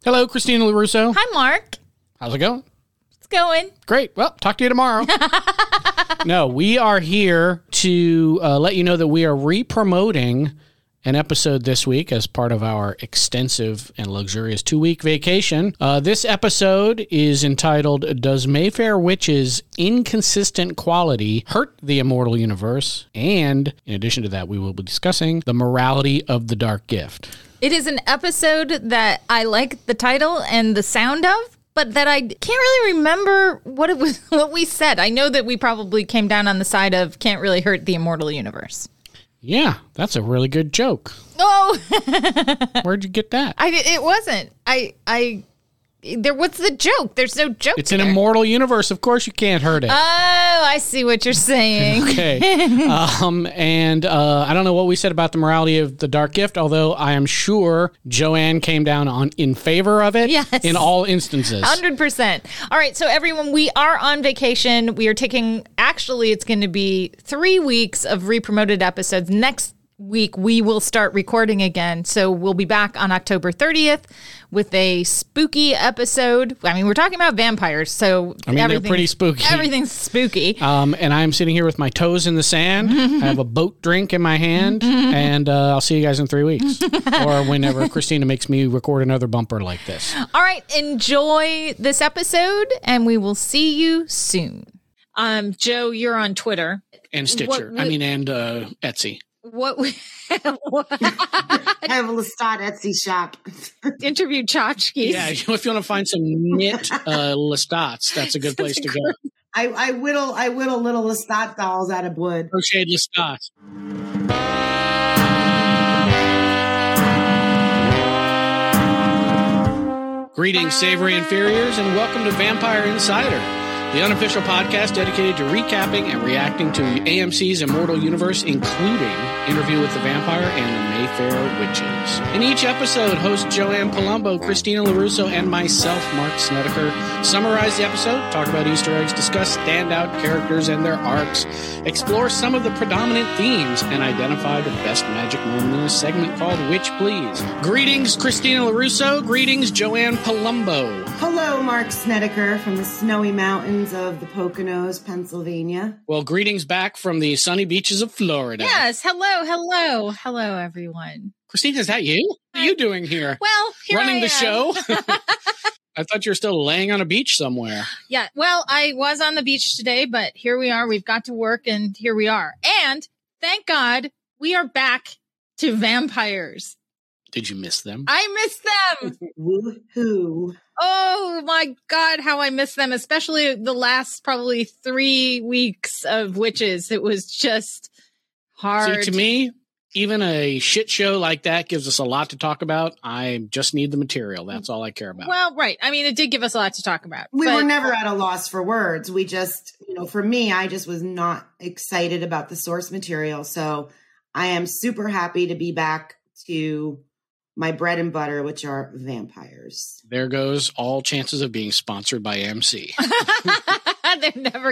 Hello, Christina LaRusso. Hi, Mark. How's it going? It's going. Great. Well, talk to you tomorrow. No, we are here to let you know that we are re-promoting an episode this week as part of our extensive and luxurious 2-week vacation. This episode is entitled, Does Mayfair Witches' Inconsistent Quality Hurt the Immortal Universe? And in addition to that, we will be discussing the morality of the Dark Gift. It is an episode that I like the title and the sound of, but that I can't really remember what it was, what we said. I know that we probably came down on the side of can't really hurt the immortal universe. Yeah, that's a really good joke. Oh, Where'd you get that? It wasn't. What's the joke? There's no joke. It's an immortal universe. Of course you can't hurt it. Oh, I see what you're saying. Okay. And I don't know what we said about the morality of the Dark Gift, although I am sure Joanne came down in favor of it. Yes. In all instances. 100%. All right. So everyone, we are on vacation. We are taking, actually, it's going to be 3 weeks of re-promoted episodes. Next week, we will start recording again. So we'll be back on October 30th with a spooky episode. I mean, we're talking about vampires, so they're pretty spooky. Everything's spooky. And I'm sitting here with my toes in the sand. I have a boat drink in my hand, and I'll see you guys in 3 weeks. Or whenever Christina makes me record another bumper like this. All right. Enjoy this episode, and we will see you soon. Joe, you're on Twitter. And Stitcher. And Etsy. What I have a Lestat Etsy shop. Interview tchotchkes. Yeah, if you want to find some knit Lestats, that's a good place to go. I whittle little Lestat dolls out of wood. Crocheted Lestats. Greetings, savory inferiors, and welcome to Vampire Insider, the unofficial podcast dedicated to recapping and reacting to AMC's Immortal Universe, including Interview with the Vampire and the Mayfair Witches. In each episode, host Joanne Palumbo, Christina LaRusso, and myself, Mark Snedeker, summarize the episode, talk about Easter eggs, discuss standout characters and their arcs, explore some of the predominant themes, and identify the best magic moment in a segment called Witch Please. Greetings, Christina LaRusso. Greetings, Joanne Palumbo. Hello, Mark Snedeker from the snowy mountains of the Poconos, Pennsylvania. Well, greetings back from the sunny beaches of Florida. Yes. Hello, everyone. Christina, is that you? What are you doing here? Well, running the show? I thought you were still laying on a beach somewhere. Yeah. Well, I was on the beach today, but here we are. We've got to work, and here we are. And thank God we are back to vampires. Did you miss them? I missed them. Woohoo. Oh my God, how I miss them, especially the last probably 3 weeks of Witches. It was just hard. See, to me, even a shit show like that gives us a lot to talk about. I just need the material. That's all I care about. Well, right. I mean, it did give us a lot to talk about. We were never at a loss for words. We just, for me, I just was not excited about the source material. So I am super happy to be back to my bread and butter, which are vampires. There goes all chances of being sponsored by AMC. They're never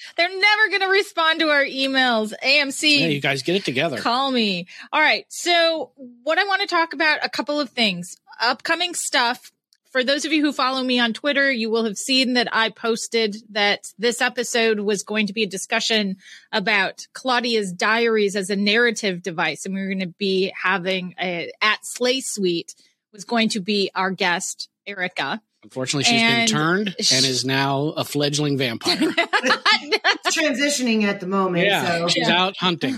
gonna respond to our emails. AMC. Yeah, you guys get it together. Call me. All right. So what I want to talk about, a couple of things. Upcoming stuff. For those of you who follow me on Twitter, you will have seen that I posted that this episode was going to be a discussion about Claudia's diaries as a narrative device. And we were going to be having at Slay Suite was going to be our guest, Erica. Unfortunately, she's been turned and is now a fledgling vampire. Transitioning at the moment. Yeah, so. She's out hunting.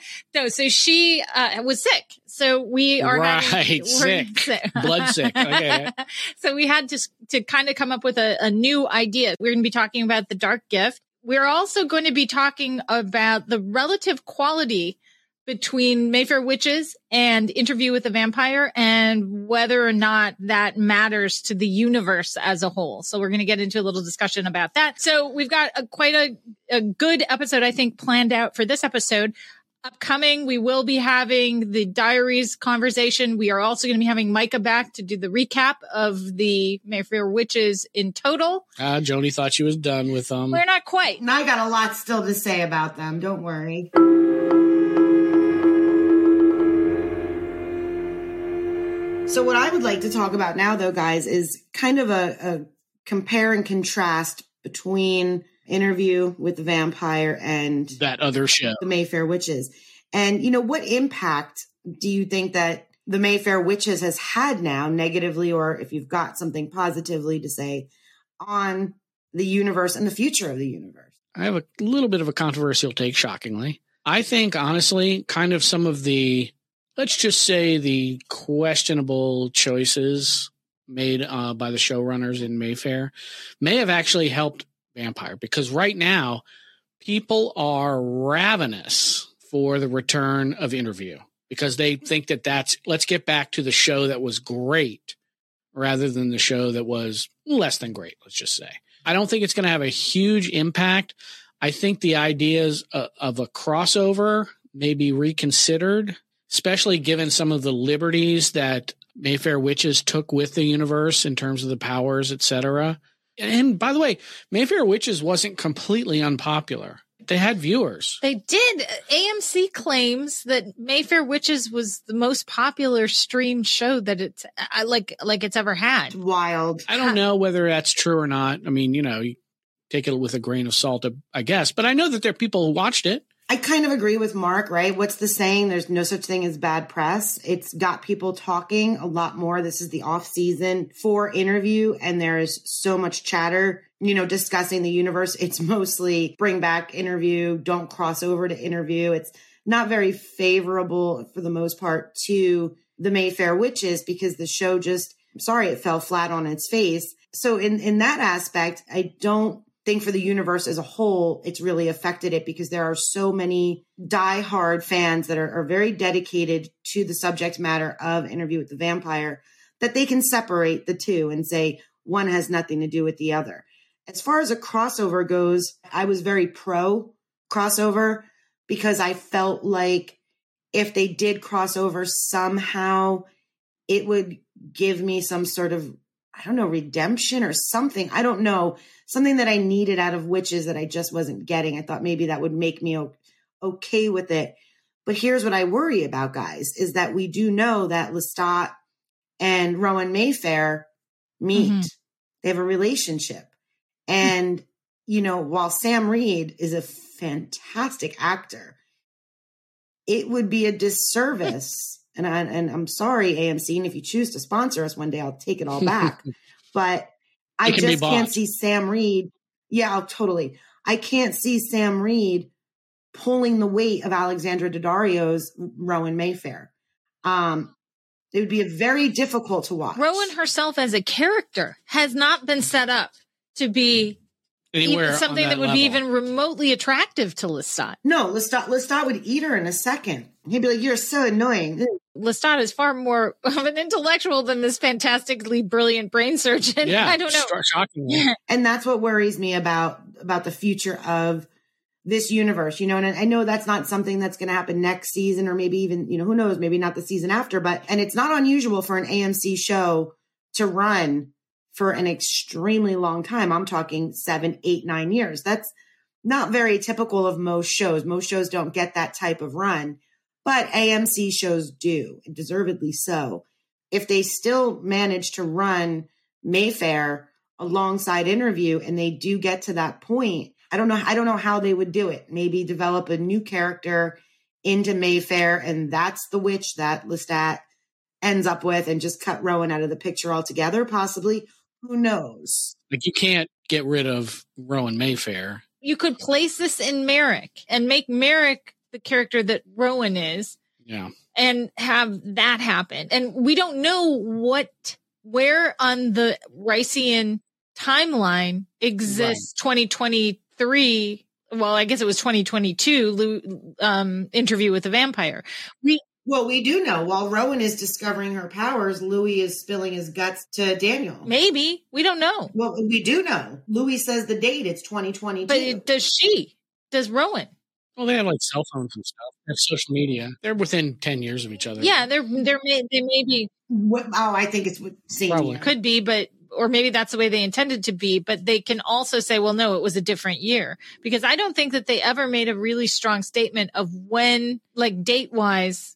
So she was sick. So we are sick. Blood sick. Okay. So we had to kind of come up with a new idea. We're going to be talking about the Dark Gift. We're also going to be talking about the relative quality between Mayfair Witches and Interview with the Vampire and whether or not that matters to the universe as a whole. So we're going to get into a little discussion about that. So we've got quite a good episode, I think, planned out for this episode. Upcoming, we will be having the diaries conversation. We are also going to be having Micah back to do the recap of the Mayfair Witches in total. Joni thought she was done with them. We're not quite. And I got a lot still to say about them. Don't worry. So what I would like to talk about now, though, guys, is kind of a compare and contrast between Interview with the Vampire and that other show, The Mayfair Witches. And, what impact do you think that The Mayfair Witches has had now, negatively, or if you've got something positively to say, on the universe and the future of the universe? I have a little bit of a controversial take, shockingly. I think, honestly, kind of some of the, let's just say, the questionable choices made by the showrunners in Mayfair may have actually helped Vampire, because right now people are ravenous for the return of Interview, because they think that let's get back to the show that was great rather than the show that was less than great, let's just say. I don't think it's going to have a huge impact. I think the ideas of a crossover may be reconsidered, especially given some of the liberties that Mayfair Witches took with the universe in terms of the powers, etc. And by the way, Mayfair Witches wasn't completely unpopular. They had viewers. They did. AMC claims that Mayfair Witches was the most popular streamed show that it's it's ever had. Wild. I don't know whether that's true or not. I mean, you take it with a grain of salt, I guess. But I know that there are people who watched it. I kind of agree with Mark, right? What's the saying? There's no such thing as bad press. It's got people talking a lot more. This is the off season for Interview, and there is so much chatter, discussing the universe. It's mostly bring back Interview, don't cross over to Interview. It's not very favorable for the most part to the Mayfair Witches, because the show it fell flat on its face. So in that aspect, I don't think for the universe as a whole, it's really affected it, because there are so many diehard fans that are very dedicated to the subject matter of Interview with the Vampire, that they can separate the two and say one has nothing to do with the other. As far as a crossover goes, I was very pro crossover, because I felt like if they did crossover somehow, it would give me some sort of, redemption or something. I don't know. Something that I needed out of Witches that I just wasn't getting. I thought maybe that would make me okay with it. But here's what I worry about, guys, is that we do know that Lestat and Rowan Mayfair meet. Mm-hmm. They have a relationship. And, while Sam Reed is a fantastic actor, it would be a disservice. And I'm sorry, AMC, and if you choose to sponsor us one day, I'll take it all back. But I just can't see Sam Reed. Yeah, totally. I can't see Sam Reed pulling the weight of Alexandra Daddario's Rowan Mayfair. It would be very difficult to watch. Rowan herself as a character has not been set up to be something that would be even remotely attractive to Lestat. No, Lestat would eat her in a second. He'd be like, "You're so annoying." Lestat is far more of an intellectual than this fantastically brilliant brain surgeon. Yeah, I don't know. Shockingly. Yeah. And that's what worries me about the future of this universe, and I know that's not something that's going to happen next season, or maybe even, who knows, maybe not the season after, and it's not unusual for an AMC show to run for an extremely long time. I'm talking 7, 8, 9 years. That's not very typical of most shows. Most shows don't get that type of run, but AMC shows do, and deservedly so. If they still manage to run Mayfair alongside Interview, and they do get to that point, I don't know how they would do it. Maybe develop a new character into Mayfair, and that's the witch that Lestat ends up with, and just cut Rowan out of the picture altogether, possibly. Who knows? Like, you can't get rid of Rowan Mayfair. You could place this in Merrick and make Merrick the character that Rowan is. Yeah. And have that happen. And we don't know where on the Ricean timeline exists 2023. Well, I guess it was 2022 Interview with the Vampire. We do know while Rowan is discovering her powers, Louis is spilling his guts to Daniel. Maybe. We don't know. Well, we do know. Louis says the date, it's 2022. But does Rowan? Well, they have like cell phones and stuff. They have social media. They're within 10 years of each other. Yeah, they may be. I think it's same. Probably could be, or maybe that's the way they intended to be. But they can also say, well, no, it was a different year, because I don't think that they ever made a really strong statement of when, like date wise,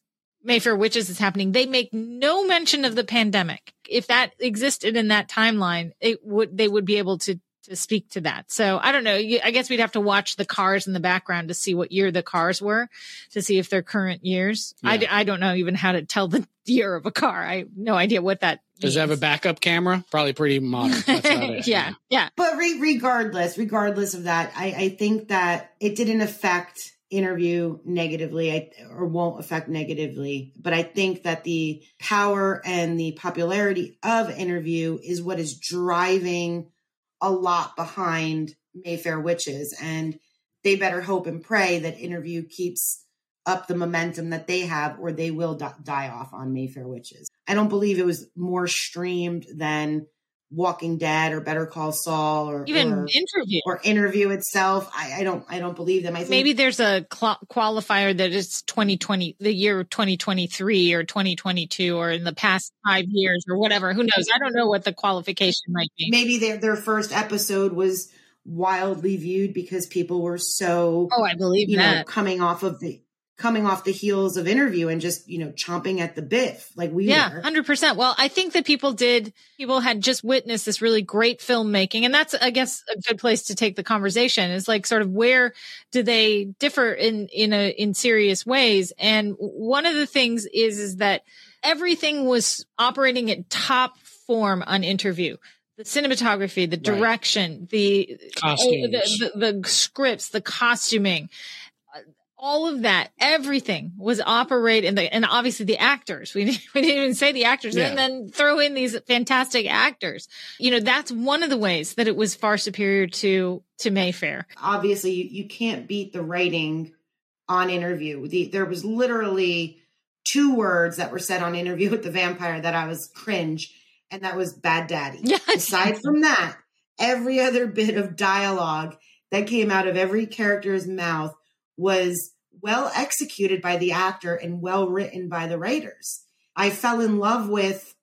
Mayfair Witches is happening, they make no mention of the pandemic. If that existed in that timeline, they would be able to speak to that. So I don't know. I guess we'd have to watch the cars in the background to see what year the cars were, to see if they're current years. Yeah. I don't know even how to tell the year of a car. I have no idea what that means. Does it have a backup camera? Probably pretty modern. That's about it. Yeah. But regardless of that, I think that it didn't affect Interview negatively or won't affect negatively. But I think that the power and the popularity of Interview is what is driving a lot behind Mayfair Witches, and they better hope and pray that Interview keeps up the momentum that they have, or they will die off on Mayfair Witches. I don't believe it was more streamed than Walking Dead or Better Call Saul or even Interview itself. I don't believe them. I think maybe there's a qualifier that it's 2020, the year 2023 or 2022, or in the past 5 years or whatever. Who knows? I don't know what the qualification might be. Maybe their first episode was wildly viewed because people were so I believe that coming off the heels of Interview and just, chomping at the bit like we were. 100%. Well, I think that people had just witnessed this really great filmmaking. And that's, I guess, a good place to take the conversation is like sort of where do they differ in serious ways? And one of the things is that everything was operating at top form on Interview. The cinematography, the direction, the costumes, the scripts, the costuming, all of that, everything was operated, and obviously the actors. We didn't even say the actors, and then throw in these fantastic actors. That's one of the ways that it was far superior to Mayfair. Obviously, you can't beat the writing on Interview. There was literally 2 words that were said on Interview with the Vampire that I was cringe, and that was bad daddy. Yeah. Aside from that, every other bit of dialogue that came out of every character's mouth was well executed by the actor and well written by the writers. I fell in love with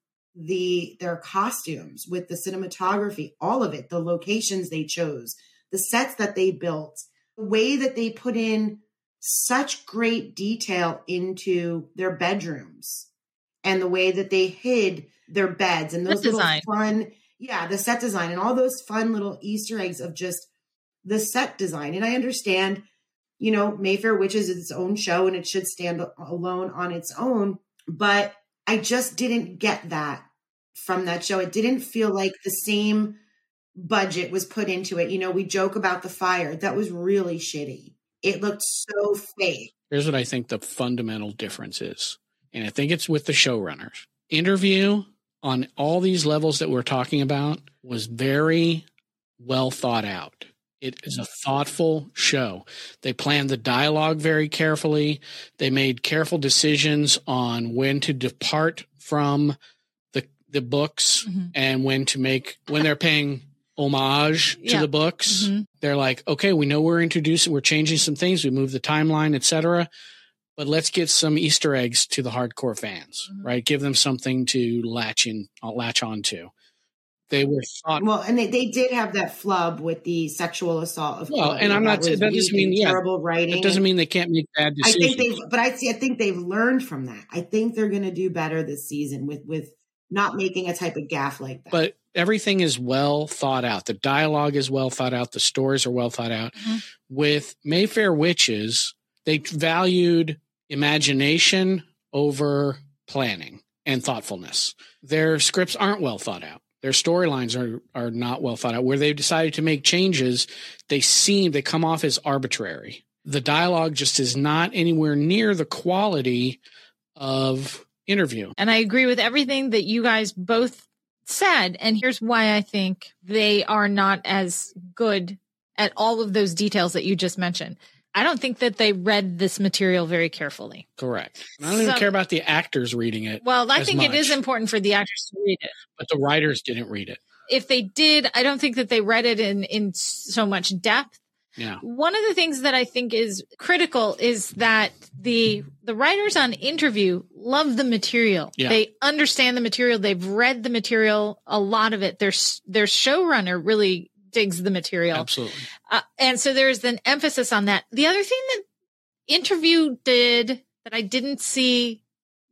their costumes, with the cinematography, all of it, the locations they chose, the sets that they built, the way that they put in such great detail into their bedrooms and the way that they hid their beds and those little fun, the set design and all those fun little Easter eggs of just the set design. And I understand, Mayfair Witches is its own show and it should stand alone on its own. But I just didn't get that from that show. It didn't feel like the same budget was put into it. We joke about the fire. That was really shitty. It looked so fake. Here's what I think the fundamental difference is. And I think it's with the showrunners. Interview on all these levels that we're talking about was very well thought out. It is a thoughtful show. They planned the dialogue very carefully. They made careful decisions on when to depart from the books and when they're paying homage to the books. Mm-hmm. They're like, okay, we know we're changing some things. We move the timeline, etc. But let's get some Easter eggs to the hardcore fans, right? Give them something to latch on to. They were thought well, and they did have that flub with the sexual assault. And I'm not saying that doesn't mean terrible writing. It doesn't mean they can't make bad decisions. I think they've learned from that. I think they're going to do better this season with not making a type of gaffe like that. But everything is well thought out. The dialogue is well thought out. The stories are well thought out. Mm-hmm. With Mayfair Witches, they valued imagination over planning and thoughtfulness. Their scripts aren't well thought out. Their storylines are not well thought out. Where they've decided to make changes, they come off as arbitrary. The dialogue just is not anywhere near the quality of Interview. And I agree with everything that you guys both said. And here's why I think they are not as good at all of those details that you just mentioned. I don't think that they read this material very carefully. Correct. I don't even care about the actors reading it. Well, I think it is important for the actors to read it. But the writers didn't read it. If they did, I don't think that they read it in so much depth. Yeah. One of the things that I think is critical is that the writers on Interview love the material. Yeah. They understand the material. They've read the material, a lot of it. Their showrunner really digs the material. Absolutely. And so there's an emphasis on that. The other thing that Interview did that I didn't see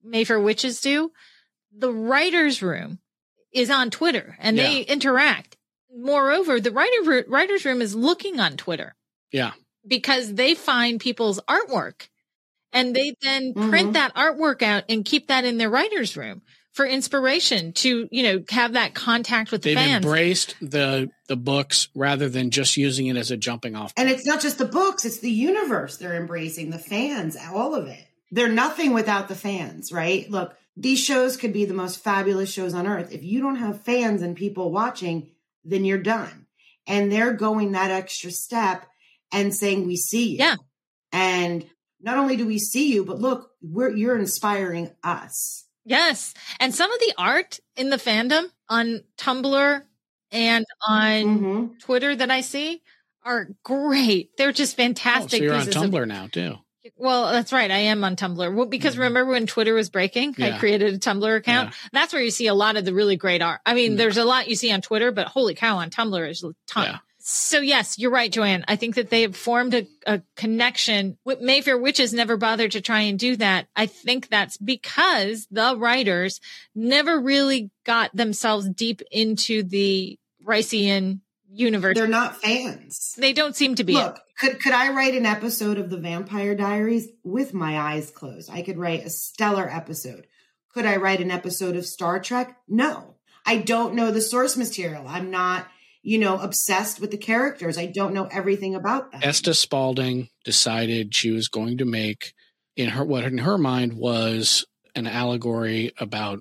Mayfair Witches do, the writer's room is on Twitter and they interact. Moreover, the writer's room is looking on Twitter. Yeah. Because they find people's artwork and they then print that artwork out and keep that in their writer's room for inspiration to, have that contact with the fans. They've embraced the books rather than just using it as a jumping off point. And it's not just the books, it's the universe they're embracing, the fans, all of it. They're nothing without the fans, right? Look, these shows could be the most fabulous shows on earth. If you don't have fans and people watching, then you're done. And they're going that extra step and saying, we see you. Yeah. And not only do we see you, but look, you're inspiring us. Yes. And some of the art in the fandom on Tumblr and on Twitter that I see are great. They're just fantastic. So you're on Tumblr now too. Well, that's right. I am on Tumblr. Well, because remember when Twitter was breaking, I created a Tumblr account. Yeah. That's where you see a lot of the really great art. I mean, there's a lot you see on Twitter, but holy cow, on Tumblr is a ton. Yeah. So yes, you're right, Joanne. I think that they have formed a connection. Mayfair Witches never bothered to try and do that. I think that's because the writers never really got themselves deep into the Ricean universe. They're not fans. They don't seem to be. Look, could I write an episode of the Vampire Diaries with my eyes closed? I could write a stellar episode. Could I write an episode of Star Trek? No. I don't know the source material. I'm not, obsessed with the characters. I don't know everything about them. Estes Spaulding decided she was going to make what in her mind was an allegory about,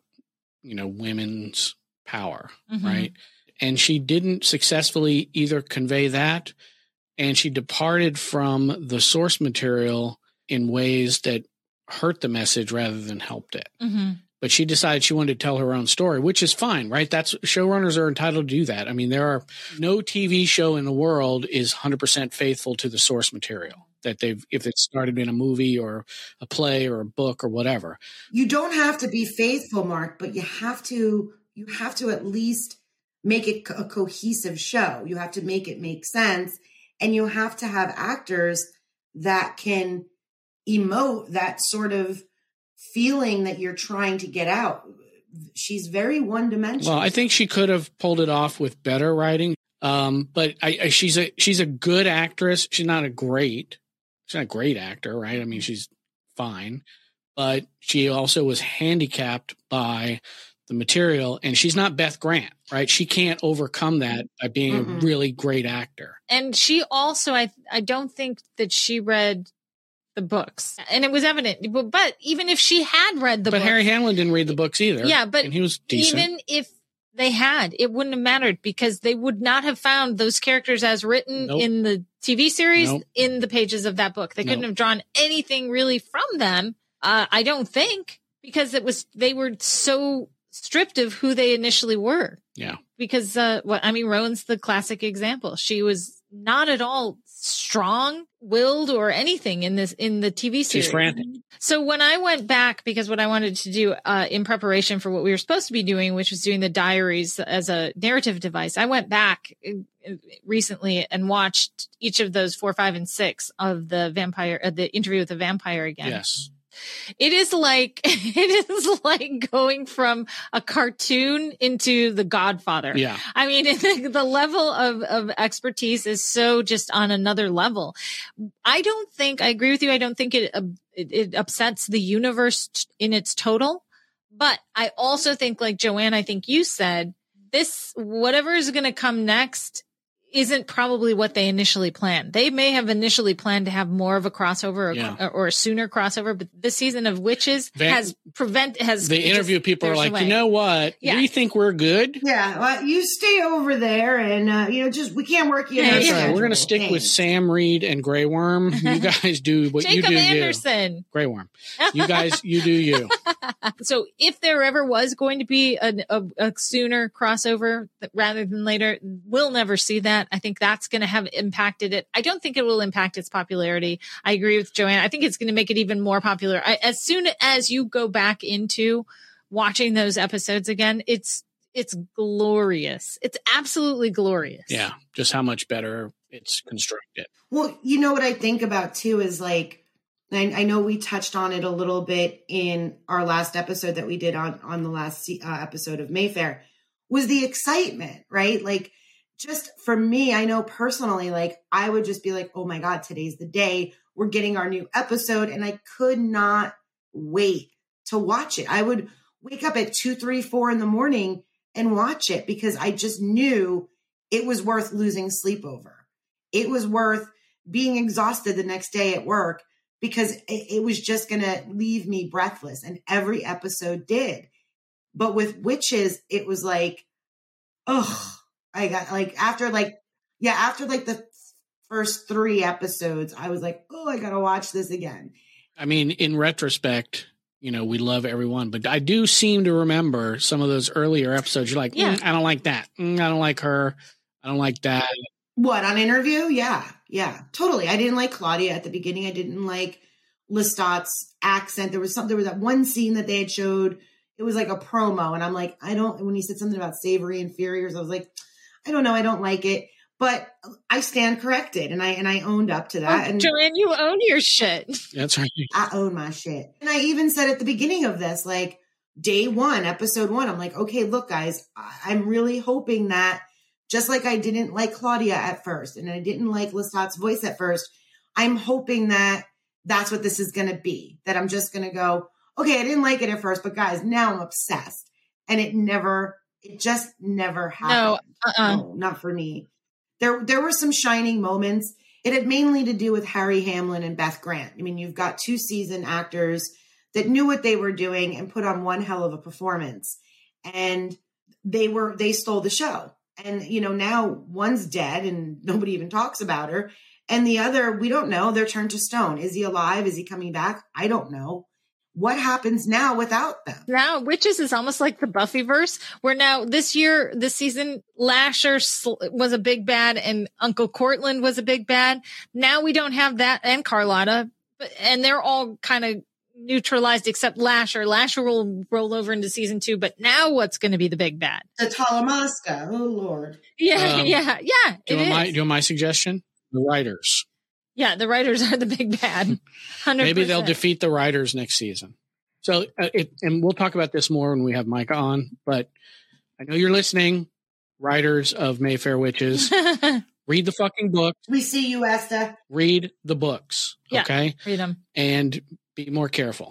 women's power, right? And she didn't successfully either convey that, and she departed from the source material in ways that hurt the message rather than helped it. But she decided she wanted to tell her own story, which is fine, right? Showrunners are entitled to do that. I mean, there are no TV show in the world is 100% faithful to the source material that if it started in a movie or a play or a book or whatever. You don't have to be faithful, Mark, but you have to at least make it a cohesive show. You have to make it make sense. And you have to have actors that can emote that sort of feeling that you're trying to get out. She's very one-dimensional. Well, I think she could have pulled it off with better writing. But she's a good actress. She's not a great actor, right? I mean, she's fine, but she also was handicapped by the material, and she's not Beth Grant, right? She can't overcome that by being a really great actor. And she also, I don't think that she read the books, and it was evident. But even if she had read the books, Harry Hamlin didn't read the books either. Yeah, but and he was decent. Even if they had, it wouldn't have mattered because they would not have found those characters as written in the TV series in the pages of that book. They couldn't have drawn anything really from them. I don't think, because they were so stripped of who they initially were. Yeah. Because Rowan's the classic example. She was not at all strong-willed or anything in the TV series. She's frantic. So when I went back, because what I wanted to do in preparation for what we were supposed to be doing, which was doing the diaries as a narrative device, I went back recently and watched each of those 4, 5, and 6 of the Interview with the Vampire again. Yes. It is like going from a cartoon into The Godfather. Yeah. I mean, the level of expertise is so just on another level. I agree with you. I don't think it upsets the universe in its total, but I also think, like Joanne, I think you said, whatever is going to come next isn't probably what they initially planned. They may have initially planned to have more of a crossover or a sooner crossover, but this season of Witches has the interview people are like, away. You know what? Yeah. Do you think we're good? Yeah. Well, you stay over there and, we can't work you. We're going to stick with Sam Reed and Grey Worm. You guys do what you do. Jacob Anderson. Grey Worm. You guys, you do you. So if there ever was going to be a sooner crossover rather than later, we'll never see that. I think that's going to have impacted it. I don't think it will impact its popularity. I agree with Joanne. I think it's going to make it even more popular. As soon as you go back into watching those episodes again, it's glorious. It's absolutely glorious. Yeah. Just how much better it's constructed. Well, you know what I think about too is like I know we touched on it a little bit in our last episode that we did on the last episode of Mayfair, was the excitement, right? Like, just for me, I know personally, like, I would just be like, oh my God, today's the day. We're getting our new episode. And I could not wait to watch it. I would wake up at 2, 3, 4 in the morning and watch it because I just knew it was worth losing sleep over. It was worth being exhausted the next day at work because it was just going to leave me breathless. And every episode did. But with Witches, it was like, ugh, I got like, after the first 3 episodes, I was like, oh, I got to watch this again. I mean, in retrospect, you know, we love everyone, but I do seem to remember some of those earlier episodes. You're like, I don't like that. I don't like her. I don't like that. What, on Interview? Yeah, totally. I didn't like Claudia at the beginning. I didn't like Lestat's accent. There was that one scene that they had showed. It was like a promo. And I'm like, when he said something about savory inferiors, I was like, I don't know. I don't like it, but I stand corrected. And I owned up to that. And Joanne, you own your shit. That's right. I own my shit. And I even said at the beginning of this, like day 1, episode 1, I'm like, okay, look guys, I'm really hoping that just like I didn't like Claudia at first, and I didn't like Lestat's voice at first, I'm hoping that that's what this is going to be, that I'm just going to go, okay, I didn't like it at first, but guys, now I'm obsessed. And it just never happened. No, not for me. There were some shining moments. It had mainly to do with Harry Hamlin and Beth Grant. I mean, you've got 2 seasoned actors that knew what they were doing and put on one hell of a performance. And they stole the show. And, you know, now one's dead and nobody even talks about her. And the other, we don't know. They're turned to stone. Is he alive? Is he coming back? I don't know. What happens now without them? Now, Witches is almost like the Buffyverse, where now this season, Lasher was a big bad and Uncle Cortland was a big bad. Now we don't have that, and Carlotta, and they're all kind of neutralized except Lasher. Lasher will roll over into season 2, but now what's going to be the big bad? The Talamasca. Oh, Lord. Yeah. Do you want my suggestion? The writers. Yeah, the writers are the big bad. 100%. Maybe they'll defeat the writers next season. So, and we'll talk about this more when we have Micah on, but I know you're listening, writers of Mayfair Witches. Read the fucking book. We see you, Esther. Read the books, okay? Read them. And be more careful.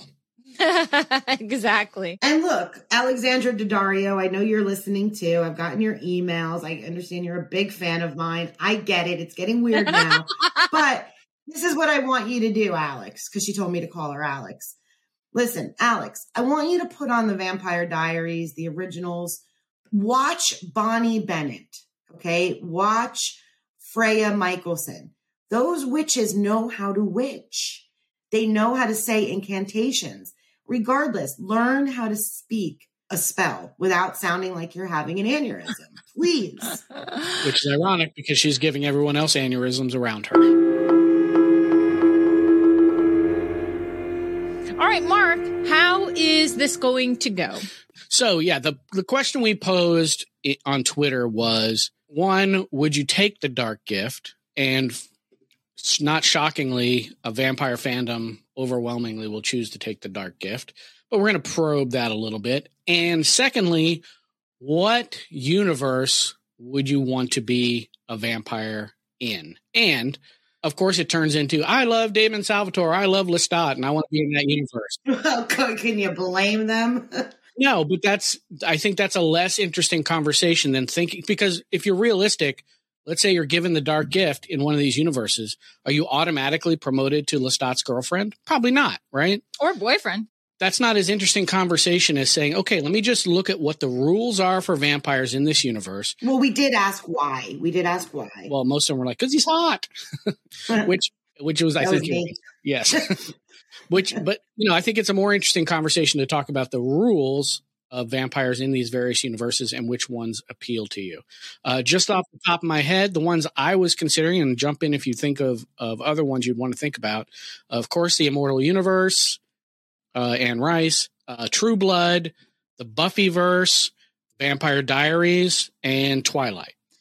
Exactly. And look, Alexandra Daddario, I know you're listening too. I've gotten your emails. I understand you're a big fan of mine. I get it. It's getting weird now. But this is what I want you to do, Alex, because she told me to call her Alex. Listen, Alex, I want you to put on the Vampire Diaries, the originals. Watch Bonnie Bennett, okay? Watch Freya Michelson. Those witches know how to witch. They know how to say incantations. Regardless, learn how to speak a spell without sounding like you're having an aneurysm, please. Which is ironic because she's giving everyone else aneurysms around her. All right, Mark, how is this going to go? So, yeah, the question we posed on Twitter was, 1, would you take the Dark Gift? And not shockingly, a vampire fandom overwhelmingly will choose to take the Dark Gift. But we're going to probe that a little bit. And secondly, what universe would you want to be a vampire in? And of course, it turns into, I love Damon Salvatore, I love Lestat, and I want to be in that universe. Well, can you blame them? No, but I think that's a less interesting conversation than thinking, because if you're realistic, let's say you're given the Dark Gift in one of these universes, are you automatically promoted to Lestat's girlfriend? Probably not, right? Or boyfriend. That's not as interesting conversation as saying, okay, let me just look at what the rules are for vampires in this universe. Well, we did ask why. Well, most of them were like, because he's hot, which was, I think, yes. But I think it's a more interesting conversation to talk about the rules of vampires in these various universes and which ones appeal to you. Just off the top of my head, the ones I was considering, and jump in if you think of other ones you'd want to think about. Of course, the Immortal Universe, Anne Rice, True Blood, the Buffyverse, Vampire Diaries, and Twilight.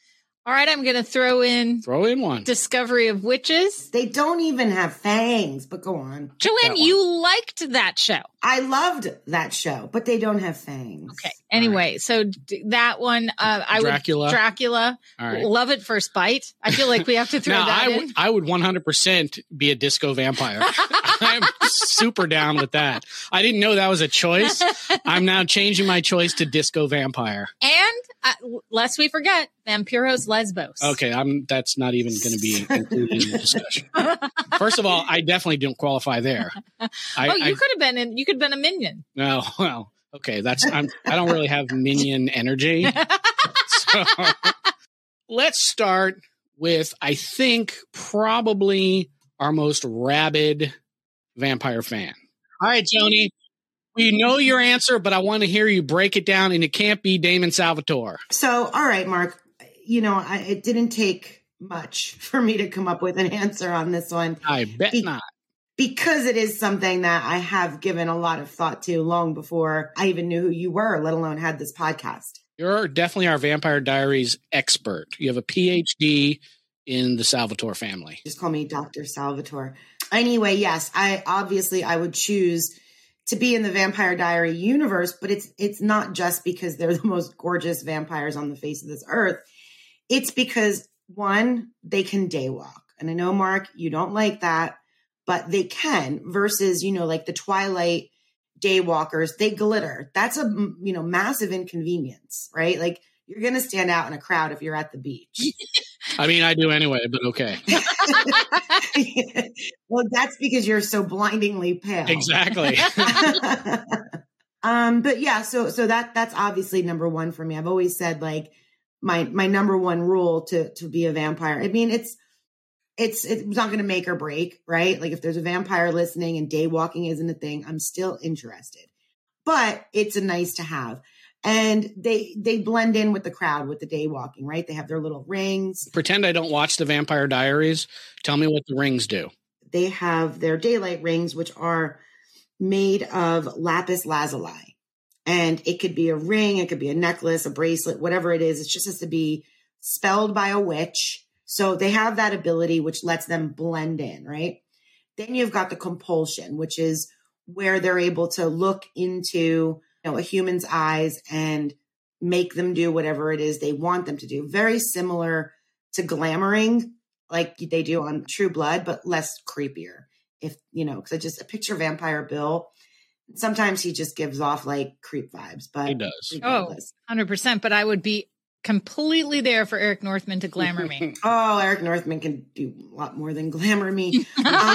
All right, I'm going to throw in one. Discovery of Witches. They don't even have fangs, but go on. Joanne, you liked that show. I loved that show, but they don't have fangs. Okay. Anyway, so that one, Dracula. All right. Love at first bite. I feel like we have to throw that in. I would 100% be a disco vampire. I'm super down with that. I didn't know that was a choice. I'm now changing my choice to disco vampire. And lest we forget, Vampiros Lesbos. Okay, that's not even going to be included in the discussion. First of all, I definitely don't qualify there. You could have been a minion. No, well, okay, I don't really have minion energy. So let's start with, I think, probably our most rabid vampire fan. All right, Joni, we know your answer, but I want to hear you break it down, and it can't be Damon Salvatore. So, all right, Mark, it didn't take much for me to come up with an answer on this one. I bet not. Because it is something that I have given a lot of thought to long before I even knew who you were, let alone had this podcast. You're definitely our Vampire Diaries expert. You have a PhD in the Salvatore family. Just call me Dr. Salvatore. Anyway, yes, I would choose to be in the Vampire Diary universe, but it's not just because they're the most gorgeous vampires on the face of this earth. It's because, one, they can daywalk. And I know, Mark, you don't like that, but they can, versus, like the Twilight daywalkers, they glitter. That's a, massive inconvenience, right? Like, you're going to stand out in a crowd if you're at the beach. I mean, I do anyway, but okay. Well, that's because you're so blindingly pale. Exactly. But yeah, so that's obviously number one for me. I've always said, like, my number one rule to be a vampire. I mean, it's not going to make or break, right? Like, if there's a vampire listening and daywalking isn't a thing, I'm still interested. But it's a nice to have. And they blend in with the crowd with the daywalking, right? They have their little rings. Pretend I don't watch the Vampire Diaries. Tell me what the rings do. They have their daylight rings, which are made of lapis lazuli. And it could be a ring, it could be a necklace, a bracelet, whatever it is. It just has to be spelled by a witch. So they have that ability, which lets them blend in, right? Then you've got the compulsion, which is where they're able to look into a human's eyes and make them do whatever it is they want them to do. Very similar to glamoring, like they do on True Blood, but less creepier. Because I picture Vampire Bill. Sometimes he just gives off like creep vibes, but he does. Regardless. 100%. But I would be completely there for Eric Northman to glamour me. Oh, Eric Northman can do a lot more than glamour me.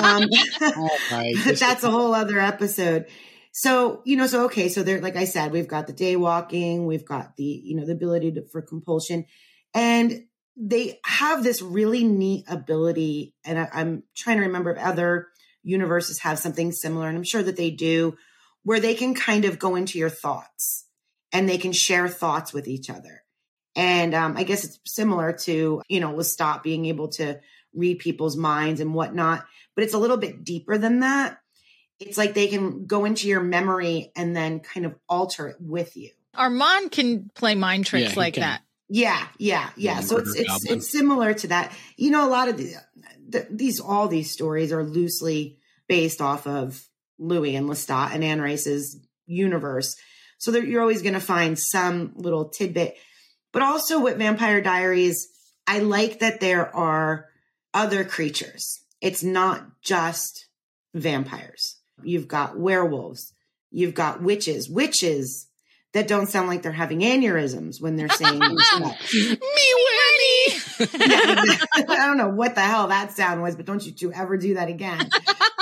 That's a whole other episode. So, so they're, like I said, we've got the daywalking, we've got the, the ability for compulsion, and they have this really neat ability. And I'm trying to remember if other universes have something similar, and I'm sure that they do, where they can kind of go into your thoughts and they can share thoughts with each other. And I guess it's similar to, Lestat being able to read people's minds and whatnot, but it's a little bit deeper than that. It's like they can go into your memory and then kind of alter it with you. Armand can play mind tricks like that. Yeah. So it's similar to that. A lot of all these stories are loosely based off of Louis and Lestat and Anne Rice's universe. So you're always going to find some little tidbit. But also with Vampire Diaries, I like that there are other creatures. It's not just vampires. You've got werewolves. You've got witches that don't sound like they're having aneurysms when they're saying stuff. Me, Winnie. I don't know what the hell that sound was, but don't you two ever do that again.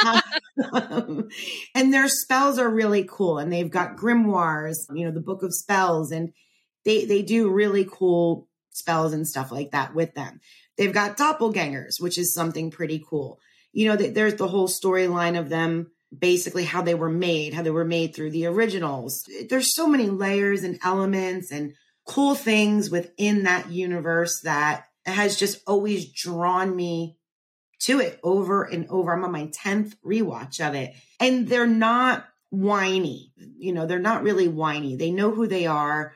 And their spells are really cool. And they've got grimoires, the Book of Spells. And they do really cool spells and stuff like that with them. They've got doppelgangers, which is something pretty cool. There's the whole storyline of them, basically how they were made through the originals. There's so many layers and elements and cool things within that universe that has just always drawn me to it over and over. I'm on my 10th rewatch of it. And they're not whiny. They're not really whiny. They know who they are.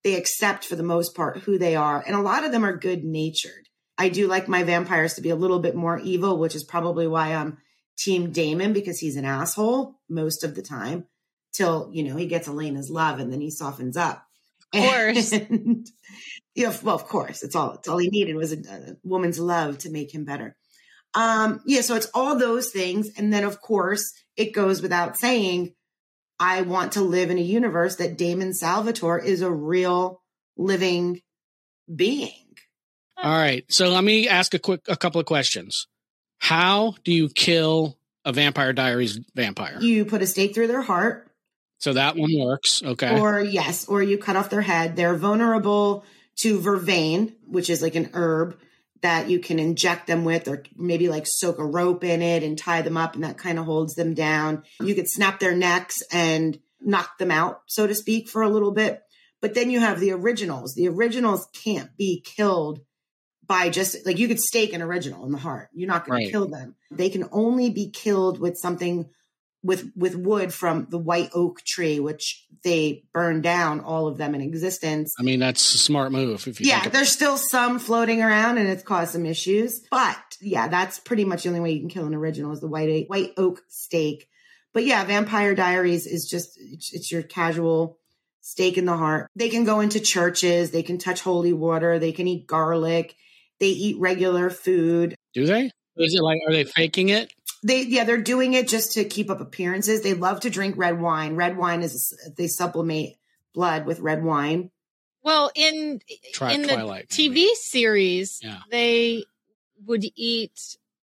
They accept for the most part who they are. And a lot of them are good natured. I do like my vampires to be a little bit more evil, which is probably why I'm Team Damon, because he's an asshole most of the time till, he gets Elena's love and then he softens up. Of course. And, well, of course, it's all he needed was a woman's love to make him better. So it's all those things. And then of course it goes without saying, I want to live in a universe that Damon Salvatore is a real living being. All right. So let me ask a couple of questions. How do you kill a Vampire Diaries vampire? You put a stake through their heart. So that one works. Okay. Or you cut off their head. They're vulnerable to vervain, which is like an herb that you can inject them with, or maybe like soak a rope in it and tie them up, and that kind of holds them down. You could snap their necks and knock them out, so to speak, for a little bit. But then you have the originals. The originals can't be killed by just like, you could stake an original in the heart. You're not going to kill them. They can only be killed with something with wood from the white oak tree, which they burned down, all of them in existence. I mean, that's a smart move. There's still some floating around and it's caused some issues. But yeah, that's pretty much the only way you can kill an original is the white oak stake. But yeah, Vampire Diaries is just, it's your casual stake in the heart. They can go into churches. They can touch holy water. They can eat garlic. They eat regular food. Do they? Is it like, are they faking it? They're doing it just to keep up appearances. They love to drink red wine. Red wine they supplement blood with red wine. Well, in Twilight, the TV series, they would eat.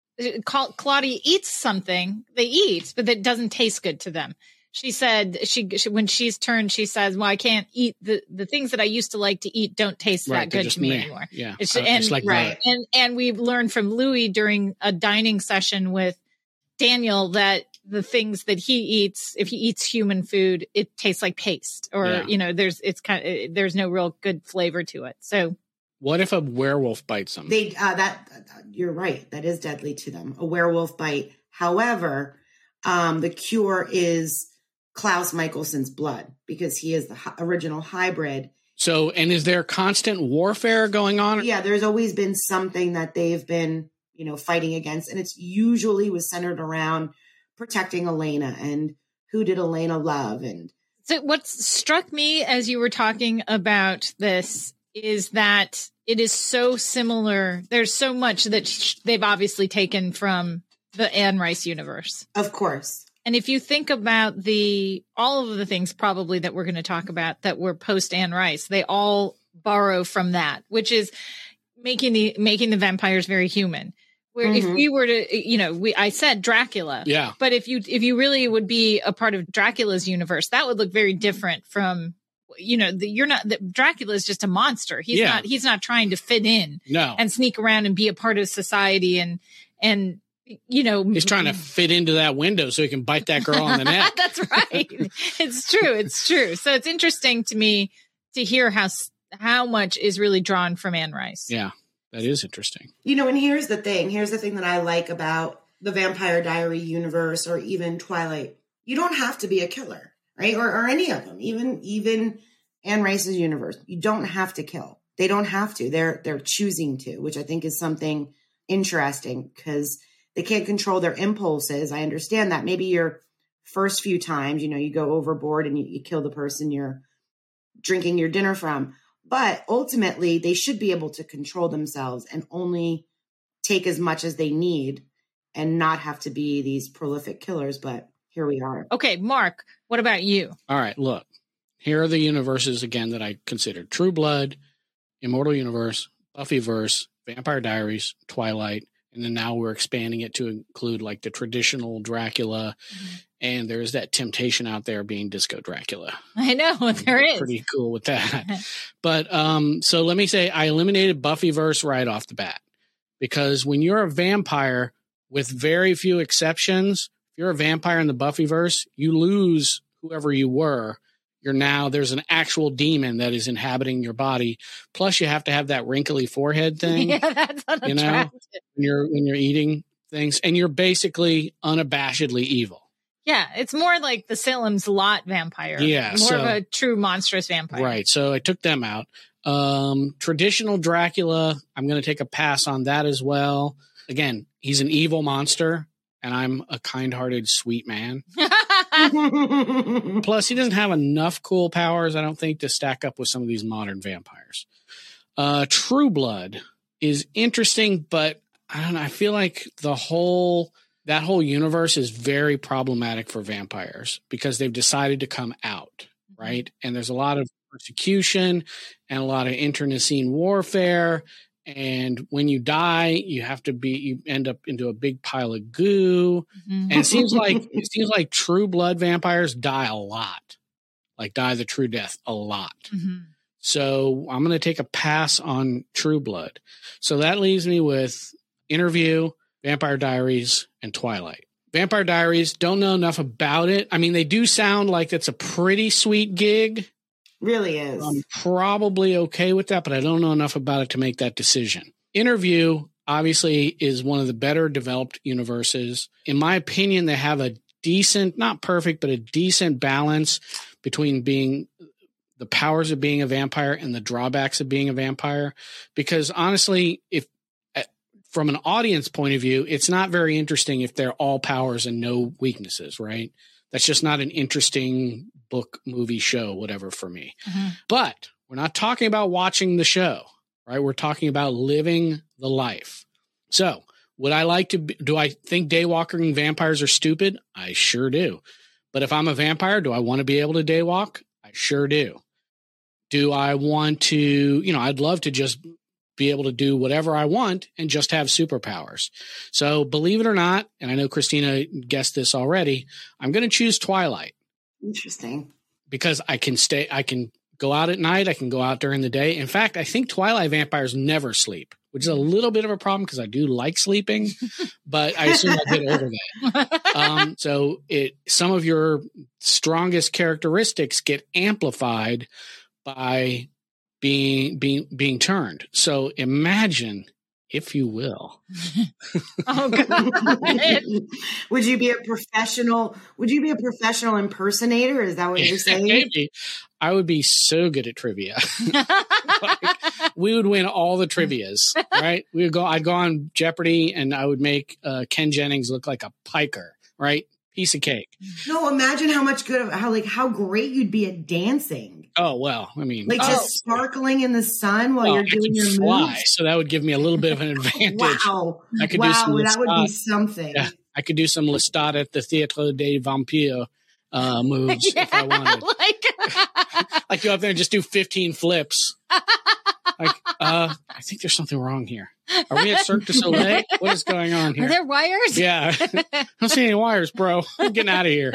Claudia eats something. They eat, but it doesn't taste good to them. She said she when she's turned, she says, "Well, I can't eat the things that I used to like to eat. Don't taste that good to me anymore." Yeah, it's like right. And we've learned from Louis during a dining session with Daniel that the things that he eats, if he eats human food, it tastes like paste, or there's no real good flavor to it. So, what if a werewolf bites them? You're right. That is deadly to them. A werewolf bite. However, the cure is Klaus Michelson's blood, because he is the original hybrid. So, and is there constant warfare going on? Yeah, there's always been something that they've been, fighting against. And it's usually was centered around protecting Elena and who did Elena love. And so what struck me as you were talking about this is that it is so similar. There's so much that they've obviously taken from the Anne Rice universe. Of course. And if you think about all of the things probably that we're going to talk about that were post Anne Rice, they all borrow from that, which is making the vampires very human. Where if we were to, I said Dracula, but if you really would be a part of Dracula's universe, that would look very different from, Dracula is just a monster. He's not trying to fit in and sneak around and be a part of society and he's trying to fit into that window so he can bite that girl on the neck. That's right. It's true. So it's interesting to me to hear how much is really drawn from Anne Rice. Yeah, that is interesting. And here's the thing that I like about the Vampire Diary universe, or even Twilight. You don't have to be a killer, right? Or any of them, even Anne Rice's universe. You don't have to kill. They don't have to. They're choosing to, which I think is something interesting, because they can't control their impulses. I understand that. Maybe your first few times, you go overboard and you kill the person you're drinking your dinner from. But ultimately, they should be able to control themselves and only take as much as they need and not have to be these prolific killers. But here we are. Okay, Mark, what about you? All right, look. Here are the universes, again, that I considered. True Blood, Immortal Universe, Buffyverse, Vampire Diaries, Twilight, and then now we're expanding it to include like the traditional Dracula, and there's that temptation out there being Disco Dracula. I know, there is. Pretty cool with that. But so let me say I eliminated Buffyverse right off the bat, because when you're a vampire, with very few exceptions, if you're a vampire in the Buffyverse, you lose whoever you were. There's an actual demon that is inhabiting your body. Plus you have to have that wrinkly forehead thing. Yeah, that's unattractive. When you're eating things, and you're basically unabashedly evil. Yeah, it's more like the Salem's Lot vampire. Yeah, more of a true monstrous vampire. Right. So I took them out. Traditional Dracula, I'm going to take a pass on that as well. Again, he's an evil monster, and I'm a kind-hearted, sweet man. Plus, he doesn't have enough cool powers, I don't think, to stack up with some of these modern vampires. True Blood is interesting, but I don't know. I feel like that whole universe is very problematic for vampires because they've decided to come out, right? And there's a lot of persecution and a lot of internecine warfare. And when you die, you end up into a big pile of goo. Mm-hmm. And it seems like True Blood vampires die a lot, like die the true death a lot. Mm-hmm. So I'm going to take a pass on True Blood. So that leaves me with Interview, Vampire Diaries, and Twilight. Vampire Diaries, don't know enough about it. I mean, they do sound like it's a pretty sweet gig. Really is. I'm probably okay with that, but I don't know enough about it to make that decision. Interview, obviously, is one of the better developed universes. In my opinion, they have a decent, not perfect, but a decent balance between being the powers of being a vampire and the drawbacks of being a vampire. Because honestly, if from an audience point of view, it's not very interesting if they're all powers and no weaknesses, right? That's just not an interesting book, movie, show, whatever for me. Mm-hmm. But we're not talking about watching the show, right? We're talking about living the life. So would I like to, do I think daywalking vampires are stupid? I sure do. But if I'm a vampire, do I want to be able to daywalk? I sure do. Do I want to, I'd love to just be able to do whatever I want and just have superpowers. So believe it or not, and I know Christina guessed this already, I'm going to choose Twilight. Interesting. Because I can go out at night. I can go out during the day. In fact, I think Twilight vampires never sleep, which is a little bit of a problem because I do like sleeping, but I assume I'll get over that. So some of your strongest characteristics get amplified by being turned. So imagine, if you will. Oh God. Would you be a professional impersonator? Is that what you're saying? Maybe. I would be so good at trivia. We would win all the trivias, right? I'd go on Jeopardy and I would make Ken Jennings look like a piker, right? Piece of cake. No, imagine how great you'd be at dancing. Oh, well, I mean, just sparkling in the sun while you're doing your moves. So that would give me a little bit of an advantage. Wow. That would be something. Yeah, I could do some Lestat at the Théâtre des Vampires moves if I wanted. Like go up there and just do 15 flips. I think there's something wrong here. Are we at Cirque du Soleil? What is going on here? Are there wires? Yeah. I don't see any wires, bro. I'm getting out of here.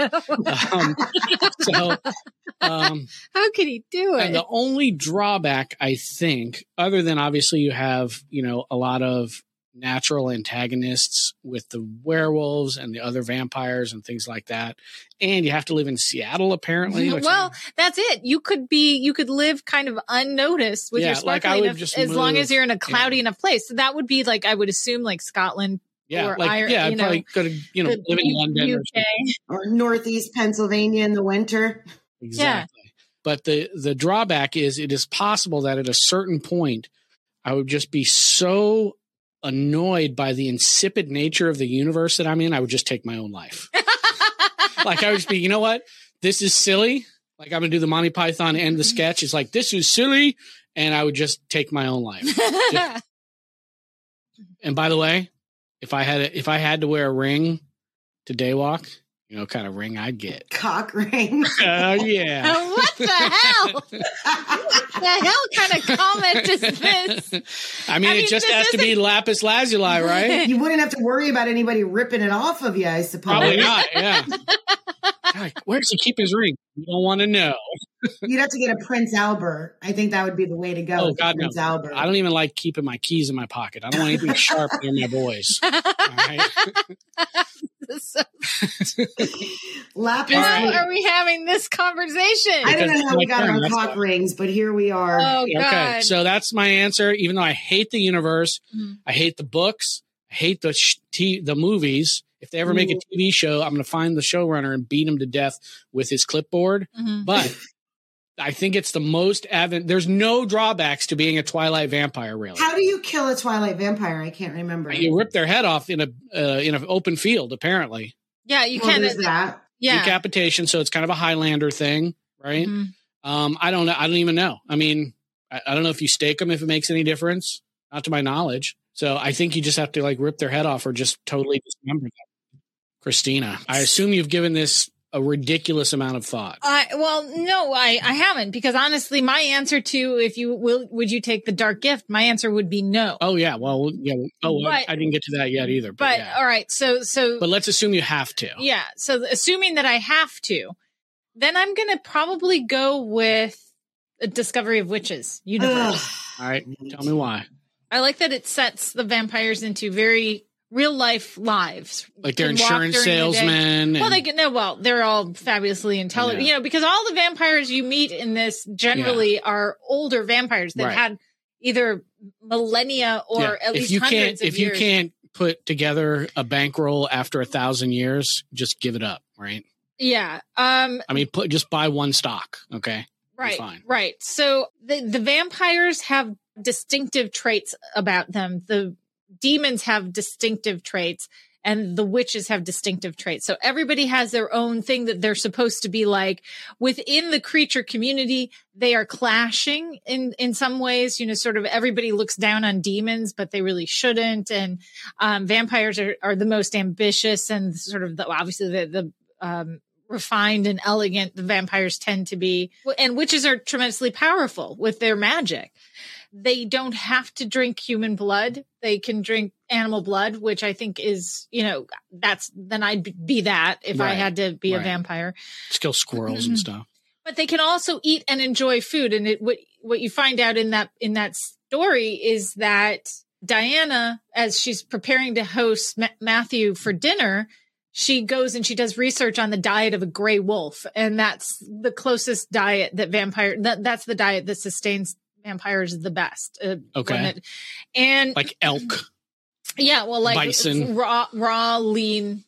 How could he do it? And the only drawback, I think, other than obviously you have, a lot of natural antagonists with the werewolves and the other vampires and things like that. And you have to live in Seattle, apparently. Well, that's it. You could live kind of unnoticed with your sparkling as long as you're in a cloudy enough place. So that would be like, I would assume like Scotland. Yeah, or I'd probably go to, live in London or Northeast Pennsylvania in the winter. Exactly. Yeah. But the drawback is it is possible that at a certain point, I would just be so annoyed by the insipid nature of the universe that I'm in, I would just take my own life. Like I would just be, you know what? This is silly. Like I'm going to do the Monty Python end the sketch. It's like, this is silly. And I would just take my own life. And by the way, if I had to wear a ring to daywalk, what kind of ring I'd get? Cock ring. Oh, yeah. What the hell? What the hell kind of comment is this? I mean it just has to be lapis lazuli, right? You wouldn't have to worry about anybody ripping it off of you, I suppose. Probably not, yeah. God, where does he keep his ring? You don't want to know. You'd have to get a Prince Albert. I think that would be the way to go. Oh, God, Prince Albert. I don't even like keeping my keys in my pocket. I don't want anything sharp near my boys. All right? Lapis. Why are we having this conversation? I don't know how we got our cock rings, but here we are. Oh, God. Okay, so that's my answer. Even though I hate the universe, I hate the books, I hate the movies. If they ever make a TV show, I'm going to find the showrunner and beat him to death with his clipboard. Mm-hmm. But I think it's the most there's no drawbacks to being a Twilight vampire, really. How do you kill a Twilight vampire? I can't remember. You rip their head off in an open field, apparently. Yeah, you Well, can. there's that. Yeah. Decapitation, so it's kind of a Highlander thing, right? Mhm. I don't know. I don't even know. I mean, I don't know if you stake them, if it makes any difference. Not to my knowledge. So I think you just have to like rip their head off or just totally dismember them. Christina, I assume you've given this a ridiculous amount of thought. Well, no, I haven't, because honestly, my answer to would you take the dark gift? My answer would be no. Oh yeah, well, yeah. Oh, But- I didn't get to that yet either. But yeah. all right, so But let's assume you have to. yeah, so assuming that I have to, then I'm gonna probably go with a Discovery of Witches universe. All right, tell me why. I like that it sets the vampires into very real life lives. Like they're Can walk insurance during the day. salesmen. Well, and- they're all fabulously intelligent, Yeah. because all the vampires you meet in this generally are older vampires that Right. had either millennia or Yeah. at least if you hundreds can't, of if years. you can't put together a bankroll after 1,000 years, just give it up, right? Yeah. I mean, just buy one stock, okay? Right. Fine. Right. So the vampires have distinctive traits about them. The demons have distinctive traits, and the witches have distinctive traits. So everybody has their own thing that they're supposed to be like. Within the creature community, they are clashing in some ways. Sort of everybody looks down on demons, but they really shouldn't. And vampires are the most ambitious and sort of obviously the refined and elegant the vampires tend to be. And witches are tremendously powerful with their magic. They don't have to drink human blood. They can drink animal blood, which I think is, then I'd be that if I Right. had to be a Right. vampire. Just kill squirrels and stuff. But they can also eat and enjoy food. And what you find out in that story is that Diana, as she's preparing to host Matthew for dinner, she goes and she does research on the diet of a gray wolf. And that's the closest diet that that's the diet that sustains vampires the best. Okay. And Like elk. yeah, well, like Bison. raw, lean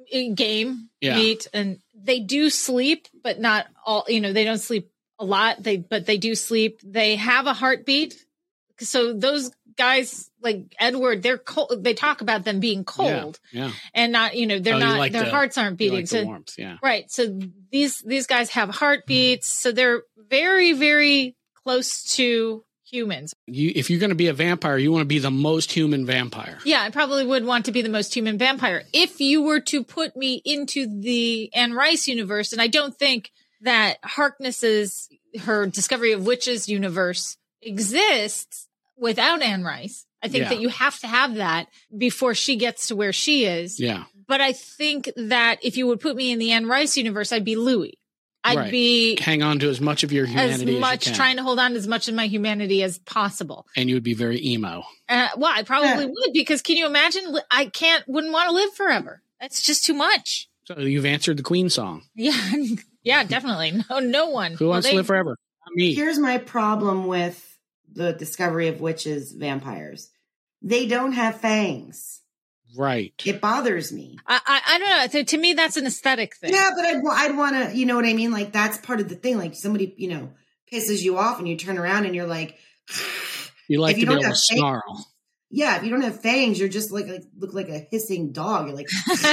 game meat. And they do sleep, but not all, they don't sleep a lot. But they do sleep. They have a heartbeat. So those guys like Edward, they're cold. They talk about them being cold Yeah. and not, they're not, like their hearts aren't You beating. like the warmth, yeah. Right. So these guys have heartbeats. So they're very, very close to humans. If you're going to be a vampire, you want to be the most human vampire. Yeah, I probably would want to be the most human vampire. If you were to put me into the Anne Rice universe, and I don't think that Harkness's, her Discovery of Witches universe exists without Anne Rice. I think that you have to have that before she gets to where she is. Yeah. But I think that if you would put me in the Anne Rice universe, I'd be Louis. I'd be hang on to as much of your humanity as much as you can. trying to hold on to as much of my humanity as possible. And you would be very emo. Well, I probably would, because can you imagine? I wouldn't want to live forever. That's just too much. So you've answered the Queen song. Yeah, yeah, definitely. No one. Who wants to live forever? Not me. Here's my problem with the Discovery of Witches vampires. They don't have fangs. Right. It bothers me. I don't know. To me, that's an aesthetic thing. Yeah, but I'd want to, you know what I mean? Like, that's part of the thing. Like, somebody, pisses you off and you turn around and you're like, You like if you to be don't able have to snarl. yeah, if you don't have fangs, you're just look like a hissing dog. You're like,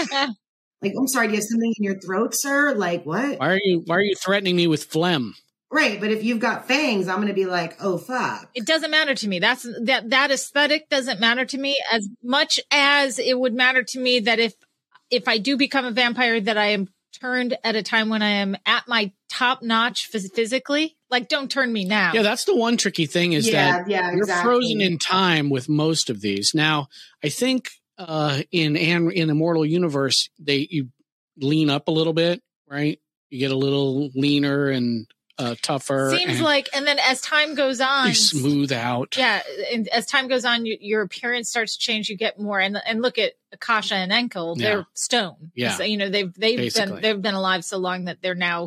like, I'm sorry, do you have something in your throat, sir? Like, what? Why are you threatening me with phlegm? Right, but if you've got fangs, I'm going to be like, oh, fuck. It doesn't matter to me. That aesthetic doesn't matter to me as much as it would matter to me that if I do become a vampire, that I am turned at a time when I am at my top notch physically. Like, don't turn me now. Yeah, that's the one tricky thing is that you're exactly. frozen in time with most of these. Now, I think in Immortal Universe, you lean up a little bit, right? You get a little leaner and tougher. Seems like, and then as time goes on, you smooth out. Yeah, and as time goes on, your appearance starts to change. You get more, and look at Akasha and Enkel; they're stone. Yeah, so, they've been alive so long that they're now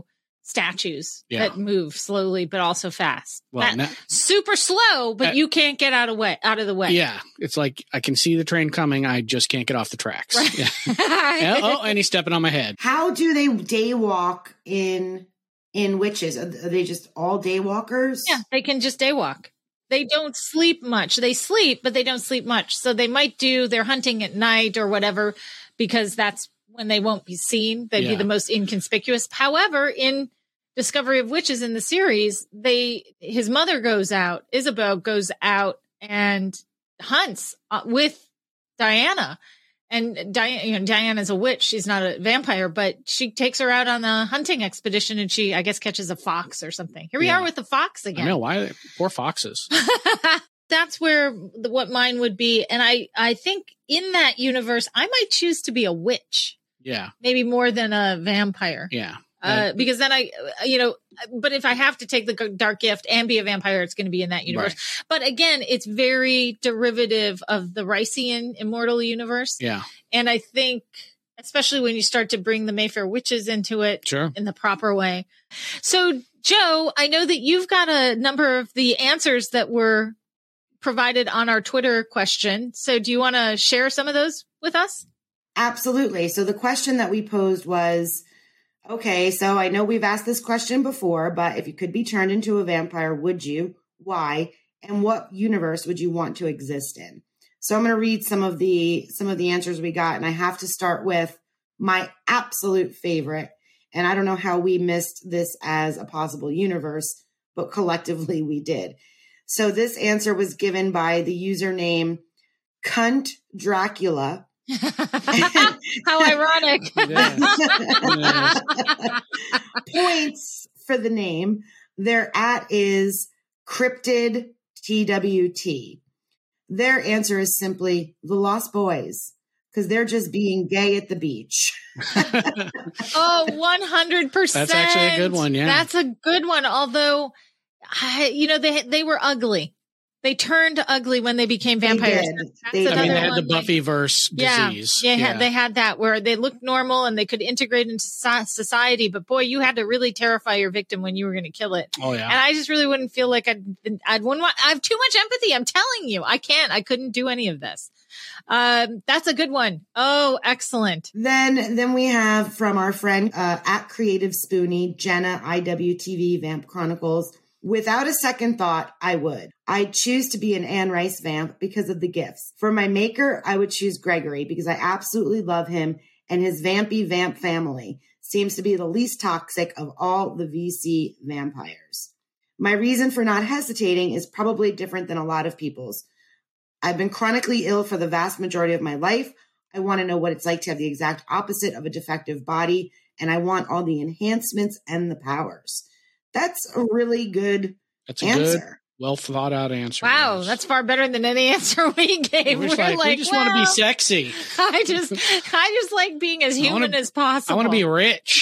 statues Yeah. that move slowly, but also fast. Well, Super slow, but you can't get out of the way. yeah. It's like, I can see the train coming. I just can't get off the tracks. Right. Yeah. Oh, and he's stepping on my head. How do they day walk in Witches? Are they just all day walkers? Yeah, they can just day walk. They don't sleep much. They sleep, but they don't sleep much. So they might do their hunting at night or whatever, because that's when they won't be seen. They'd be the most inconspicuous. However, in Discovery of Witches in the series, his mother goes out, Isabeau goes out and hunts with Diana. And Diana's a witch. She's not a vampire, but she takes her out on a hunting expedition, and she, I guess, catches a fox or something. Here we are with the fox again. I know, why? Poor foxes. That's where what mine would be. And I think in that universe, I might choose to be a witch. Yeah. Maybe more than a vampire. Yeah. Because then but if I have to take the dark gift and be a vampire, it's going to be in that universe. Right. But again, it's very derivative of the Ricean immortal universe. Yeah. And I think, especially when you start to bring the Mayfair witches into it in the proper way. So, Joe, I know that you've got a number of the answers that were provided on our Twitter question. So do you want to share some of those with us? Absolutely. So the question that we posed was, okay, so I know we've asked this question before, but if you could be turned into a vampire, would you? Why? And what universe would you want to exist in? So I'm going to read some of the answers we got, and I have to start with my absolute favorite. And I don't know how we missed this as a possible universe, but collectively we did. So this answer was given by the username Cunt Dracula. How ironic. Points for the name. Their @ is Cryptid TWT. Their answer is simply the Lost Boys, because they're just being gay at the beach. Oh, 100%. That's actually a good one. Yeah. That's a good one. Although, they were ugly. They turned ugly when they became vampires. They had the Buffyverse disease. Yeah, they had that where they looked normal and they could integrate into society. But boy, you had to really terrify your victim when you were going to kill it. Oh yeah. And I just really wouldn't feel like I have too much empathy. I'm telling you, I couldn't do any of this. That's a good one. Oh, excellent. Then we have from our friend at Creative Spoonie, Jenna IWTV Vamp Chronicles. Without a second thought, I would. I'd choose to be an Anne Rice vamp because of the gifts. For my maker, I would choose Gregory because I absolutely love him, and his vampy vamp family seems to be the least toxic of all the VC vampires. My reason for not hesitating is probably different than a lot of people's. I've been chronically ill for the vast majority of my life. I want to know what it's like to have the exact opposite of a defective body, and I want all the enhancements and the powers. That's a really good answer. Good, well thought out answer. Wow, that's far better than any answer we gave. We just want to be sexy. I just like being as human as possible. I want to be rich,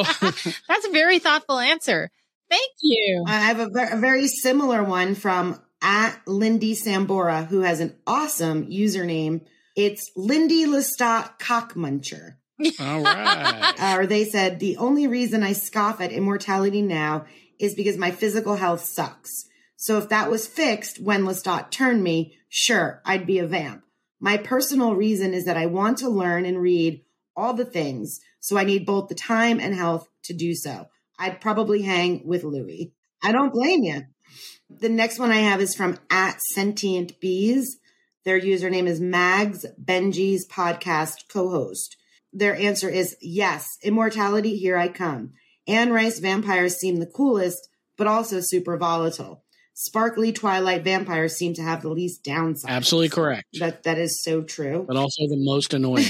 That's a very thoughtful answer. Thank you. I have a very similar one from at Lindy Sambora, who has an awesome username. It's Lindy Lestat Cockmuncher. All right. Or they said, the only reason I scoff at immortality now is because my physical health sucks. So if that was fixed when Lestat turned me, sure, I'd be a vamp. My personal reason is that I want to learn and read all the things, so I need both the time and health to do so. I'd probably hang with Louis. I don't blame you. The next one I have is from at Sentient Bees. Their username is Mags, Benji's podcast co-host. Their answer is yes, immortality, here I come. Anne Rice vampires seem the coolest, but also super volatile. Sparkly Twilight vampires seem to have the least downsides. Absolutely correct. That is so true. But also the most annoying.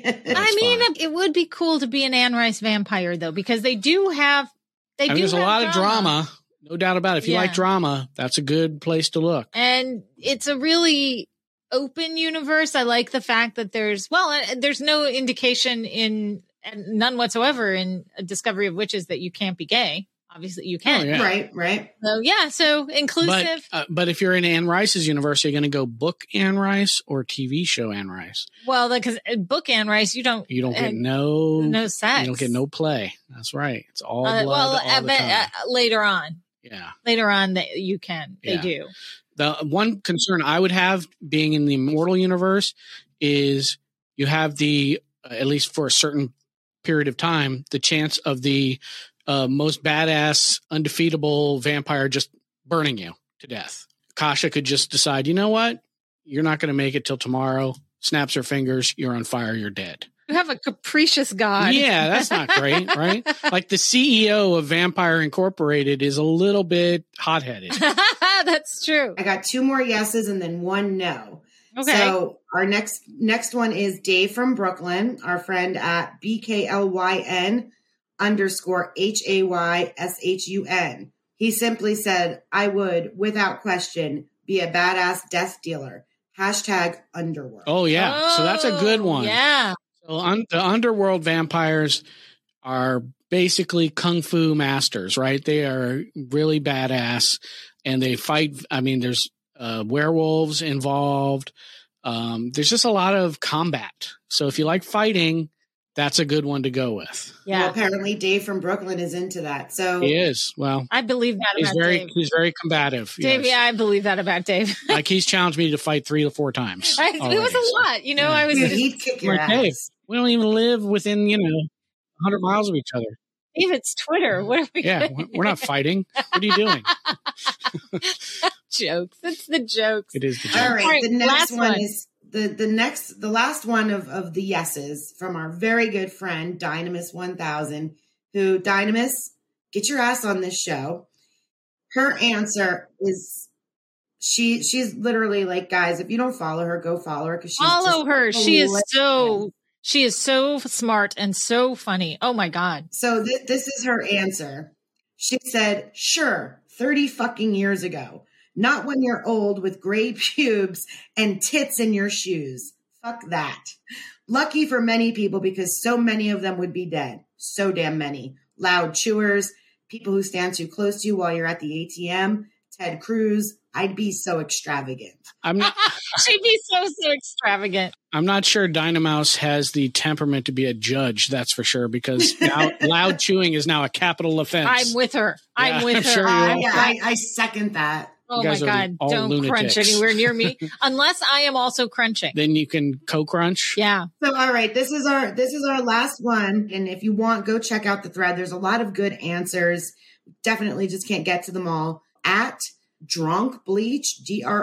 It would be cool to be an Anne Rice vampire, though, because they do have... There's a lot of drama. No doubt about it. If you like drama, that's a good place to look. And it's a really open universe. I like the fact that there's no indication none whatsoever in A Discovery of Witches that you can't be gay. obviously you can. Oh, yeah. Right. So yeah, so inclusive. But if you're in Anne Rice's universe, you're going to go book Anne Rice or TV show Anne Rice. Well, because book Anne Rice, you don't get no sex. You don't get no play. That's right. It's all blood all the time. Later on. Yeah. Later on that you can. They do. The one concern I would have being in the Immortal universe is you have the, at least for a certain period of time, the chance of the most badass, undefeatable vampire just burning you to death. Kasha could just decide, you know what? You're not going to make it till tomorrow. Snaps her fingers. You're on fire. You're dead. You have a capricious God. Yeah, that's not great, right? Like the CEO of Vampire Incorporated is a little bit hot-headed. That's true. I got 2 more yeses and then 1 no. Okay. So our next one is Dave from Brooklyn, our friend at BKLYN_HAYSHUN. He simply said, I would, without question, be a badass death dealer. #underworld. Oh, yeah. So that's a good one. Yeah. So the underworld vampires are basically kung fu masters, right? They are really badass and they fight. I mean, there's werewolves involved. There's just a lot of combat. So if you like fighting, that's a good one to go with. Yeah. Well, apparently Dave from Brooklyn is into that. So he is. Well, I believe that about Dave. He's very combative. Dave, yes. yeah, I believe that about Dave. Like he's challenged me to fight 3 to 4 times. It was a lot. You know, I was Dude, just, he'd kick your ass. Dave, we don't even live within, 100 miles of each other. Dave, it's Twitter. What are we doing? We're not fighting. What are you doing? Jokes. It's the jokes. It is the joke. All right. The next last one is the last one of the yeses from our very good friend Dynamis 1000, who Dynamis, get your ass on this show. Her answer is she's literally like, guys, if you don't follow her, go follow her because she's follow her. She is hilarious. so smart and so funny. Oh my God. So this is her answer. She said, sure, 30 fucking years ago. Not when you're old with gray pubes and tits in your shoes. Fuck that. Lucky for many people because so many of them would be dead. So damn many. Loud chewers, people who stand too close to you while you're at the ATM, Ted Cruz. I'd be so extravagant. She'd be so extravagant. I'm not sure Dynamouse has the temperament to be a judge, that's for sure, because now loud chewing is now a capital offense. I'm with her. I'm with her. Sure I second that. Oh my God. Don't lunatics. crunch anywhere near me unless I am also crunching. Then you can co-crunch. Yeah. So, all right, this is our last one. And if you want, go check out the thread. There's a lot of good answers. Definitely just can't get to them all. At Drunk Bleach,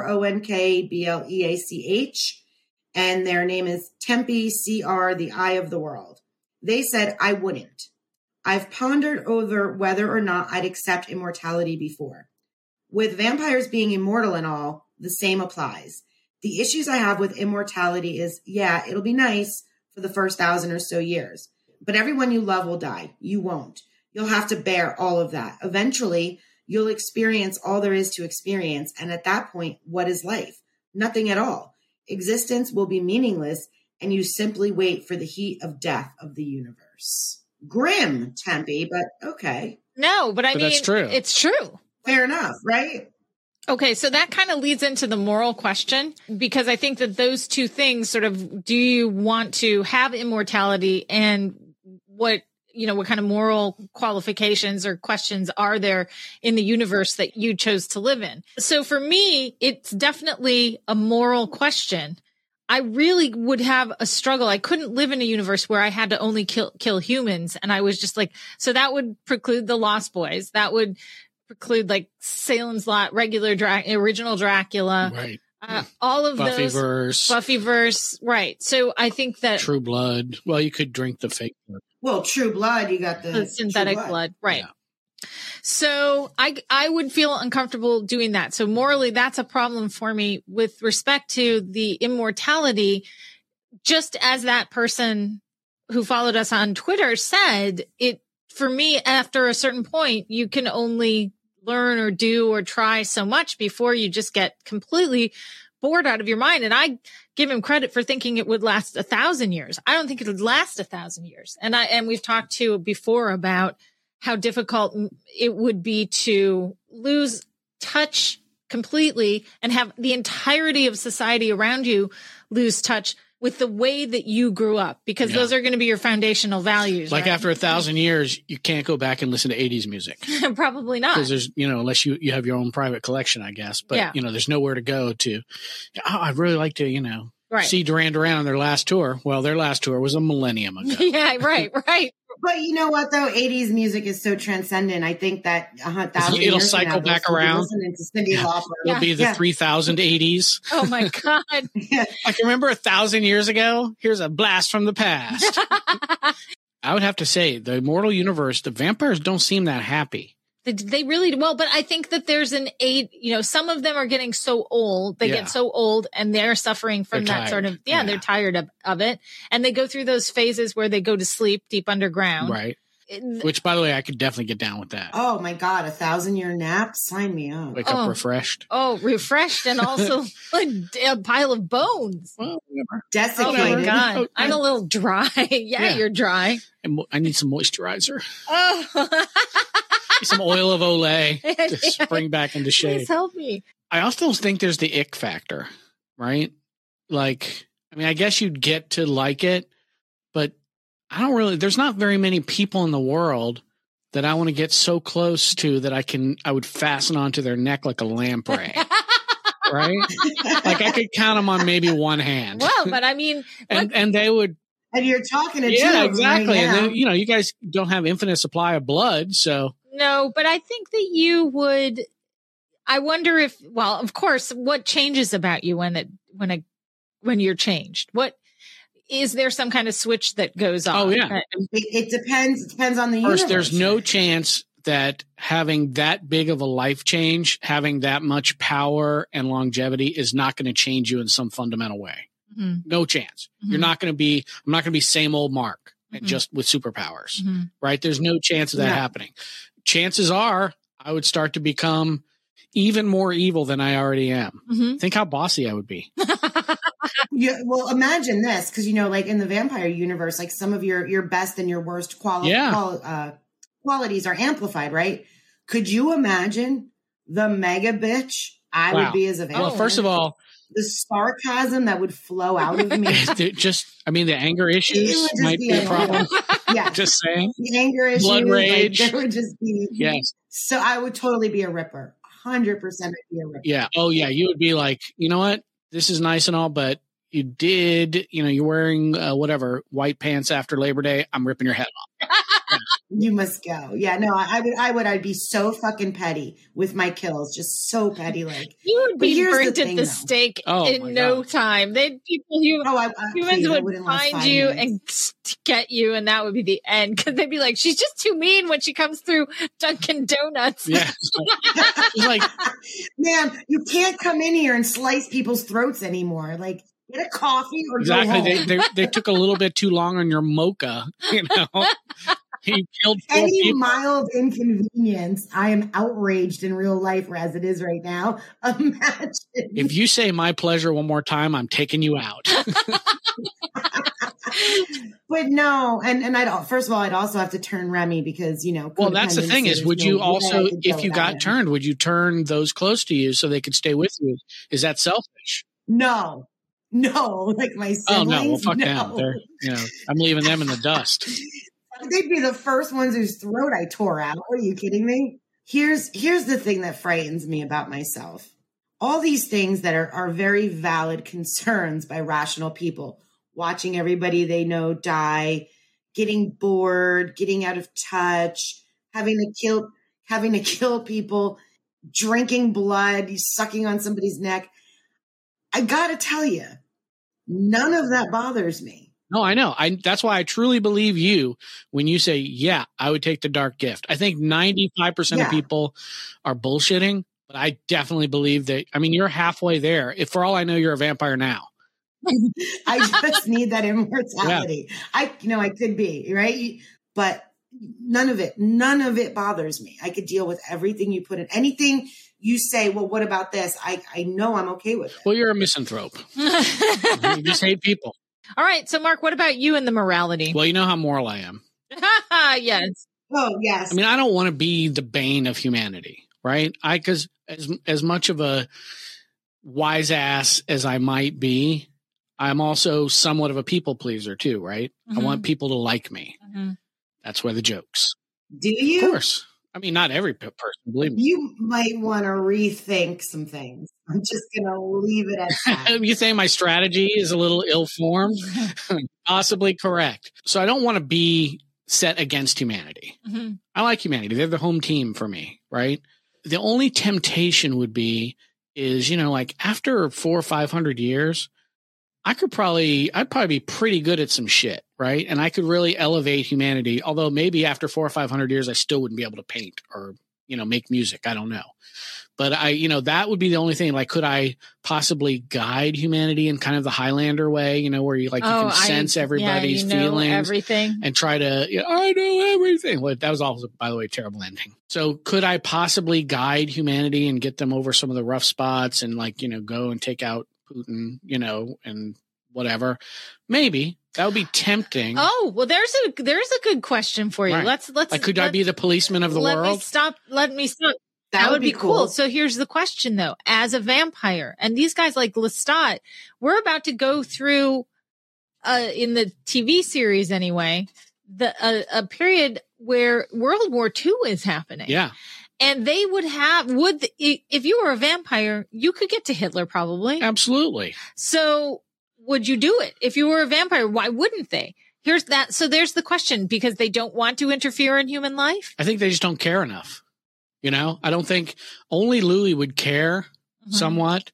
DRONKBLEACH. And their name is Tempe CR, the Eye of the World. They said, I wouldn't. I've pondered over whether or not I'd accept immortality before. With vampires being immortal and all, the same applies. The issues I have with immortality is, yeah, it'll be nice for the first 1,000 or so years, but everyone you love will die. You won't. You'll have to bear all of that. Eventually, you'll experience all there is to experience. And at that point, what is life? Nothing at all. Existence will be meaningless, and you simply wait for the heat of death of the universe. Grim, Tempe, but okay. No, but I mean, that's true. It's true. Fair enough, right? Okay, so that kind of leads into the moral question, because I think that those two things sort of, do you want to have immortality, and what kind of moral qualifications or questions are there in the universe that you chose to live in? So for me, it's definitely a moral question. I really would have a struggle. I couldn't live in a universe where I had to only kill humans. And I was just like, so that would preclude the Lost Boys. That would preclude like Salem's Lot, original Dracula. Right. All of Buffyverse. Buffyverse. Right. So I think that True Blood. Well, you could drink the fake blood. Well, True Blood, you got the synthetic blood. Right. Yeah. So I would feel uncomfortable doing that. So morally, that's a problem for me with respect to the immortality. Just as that person who followed us on Twitter said, for me, after a certain point, you can only learn or do or try so much before you just get completely bored out of your mind. And I give him credit for thinking it would last 1,000 years. I don't think it would last 1,000 years. And we've talked to before about how difficult it would be to lose touch completely and have the entirety of society around you lose touch with the way that you grew up, because those are going to be your foundational values. Like right? after 1,000 years, you can't go back and listen to 80s music. Probably not. Because there's, unless you have your own private collection, I guess. But, there's nowhere to go to, I'd really like to, see Duran Duran on their last tour. Well, their last tour was a millennium ago. Yeah, right. But you know what, though? 80s music is so transcendent. I think that 1,000 it'll years cycle from now, back around. Listening to Cyndi Lauper. It'll be the 3,000 80s. Oh, my God. I can remember 1,000 years ago. Here's a blast from the past. I would have to say, the Immortal Universe, the vampires don't seem that happy. They really, well, but I think that there's an age, some of them are getting so old, they get so old and they're suffering from that sort of, they're tired of it. And they go through those phases where they go to sleep deep underground. Right. Which, by the way, I could definitely get down with that. Oh my God, 1,000-year nap? Sign me up. Wake up refreshed. Oh, refreshed and also a pile of bones. Well, desiccated. Oh my God. Oh, I'm a little dry. You're dry. I need some moisturizer. Oh. Some oil of Olay to spring back into shape. Please help me. I also think there's the ick factor, right? Like, I guess you'd get to like it, but there's not very many people in the world that I want to get so close to that I would fasten onto their neck like a lamprey. Right? Like I could count them on maybe one hand. Well, but and they would. And you're talking to two exactly. Right, and then, you guys don't have infinite supply of blood, so. No, but I think that you would. I wonder if, well, of course, what changes about you when you're changed? What is there some kind of switch that goes on? Oh yeah, it depends. It depends on the universe. First, there's no chance that having that big of a life change, having that much power and longevity, is not going to change you in some fundamental way. Mm-hmm. No chance. Mm-hmm. I'm not going to be same old Mark and just with superpowers, right? There's no chance of that happening. Chances are I would start to become even more evil than I already am. Mm-hmm. Think how bossy I would be. Yeah, well, imagine this, because like in the vampire universe, like some of your best and your worst qualities are amplified, right? Could you imagine the mega bitch I would be as a vampire? Well, first of all, the sarcasm that would flow out of me. The anger issues might be a problem. Yeah. Just saying. The anger issues. Blood rage. There would just be. Yes. So I would totally be a ripper. 100% I'd be a ripper. Yeah. Oh, yeah. You would be like, you know what? This is nice and all, but you're wearing white pants after Labor Day. I'm ripping your head off. Yeah. You must go. Yeah, no, I'd be so fucking petty with my kills. Just so petty. Like you would be burnt at the stake in no time. Humans would find you and get you, and that would be the end. Cause they'd be like, she's just too mean when she comes through Dunkin' Donuts. Yeah. Like, man, you can't come in here and slice people's throats anymore. Like, get a coffee or go home. They took a little bit too long on your mocha, He killed 4 Any people. mild inconvenience, I am outraged in real life as it is right now. Imagine. If you say my pleasure one more time, I'm taking you out. But no, and first of all, I'd also have to turn Remy because, Well, that's the thing is, would you also, if you got turned, would you turn those close to you so they could stay with you? Is that selfish? No, like my siblings. Oh, no. Well, fuck them. They're, I'm leaving them in the dust. They'd be the first ones whose throat I tore out. Are you kidding me? Here's the thing that frightens me about myself. All these things that are very valid concerns by rational people, watching everybody they know die, getting bored, getting out of touch, having to kill people, drinking blood, sucking on somebody's neck. I gotta tell you, none of that bothers me. No, I know. That's why I truly believe you when you say, yeah, I would take the dark gift. I think 95% of people are bullshitting, but I definitely believe that. I mean, you're halfway there. If for all I know, you're a vampire now. I just need that immortality. Yeah. I could be, right? But none of it bothers me. I could deal with everything you put in. Anything you say, well, what about this? I know I'm okay with it. Well, you're a misanthrope. You just hate people. All right. So, Mark, what about you and the morality? Well, you know how moral I am. Yes. Oh, yes. I mean, I don't want to be the bane of humanity, right? Because as much of a wise ass as I might be, I'm also somewhat of a people pleaser too, right? I want people to like me. That's where the jokes. Do you? Of course. I mean, not every person, believe me. You might want to rethink some things. I'm just going to leave it at that. You say my strategy is a little ill-formed? Possibly correct. So I don't want to be set against humanity. I like humanity. They're the home team for me, right? The only temptation would be is, like after 400 or 500 years, I'd probably be pretty good at some shit, right? And I could really elevate humanity. Although maybe after 400 or 500 years, I still wouldn't be able to paint or, make music. I don't know. But that would be the only thing. Like, could I possibly guide humanity in kind of the Highlander way, where you can sense everybody's feelings, everything, and try to, I know everything. Well, that was also, by the way, a terrible ending. So could I possibly guide humanity and get them over some of the rough spots and go and take out Putin, and whatever? Maybe that would be tempting. Oh, well, there's a good question for you. Right. Let's could I be the policeman of the world? Let me stop. That would be cool. So here's the question though. As a vampire, and these guys like Lestat, we're about to go through, in the TV series anyway, a period where World War II is happening. Yeah. And they if you were a vampire, you could get to Hitler probably. Absolutely. So would you do it? If you were a vampire, why wouldn't they? So there's the question, because they don't want to interfere in human life? I think they just don't care enough. I don't think only Louis would care somewhat.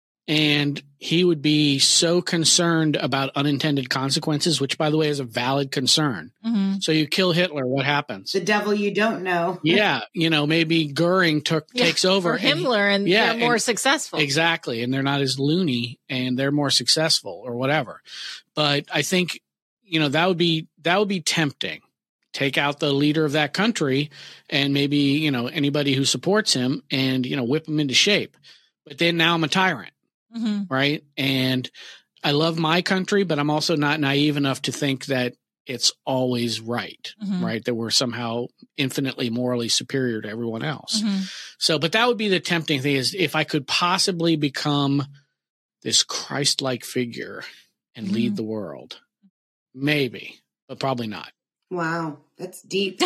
And he would be so concerned about unintended consequences, which, by the way, is a valid concern. So you kill Hitler, what happens? The devil you don't know. Yeah. Maybe Goering takes over. Or Himmler, and they're more successful. Exactly. And they're not as loony and they're more successful or whatever. But I think, that would be tempting. Take out the leader of that country and maybe, anybody who supports him and, whip him into shape. But then now I'm a tyrant. Right. And I love my country, but I'm also not naive enough to think that it's always right. Right. That we're somehow infinitely morally superior to everyone else. So, but that would be the tempting thing, is if I could possibly become this Christ-like figure and lead the world. Maybe, but probably not. Wow, that's deep.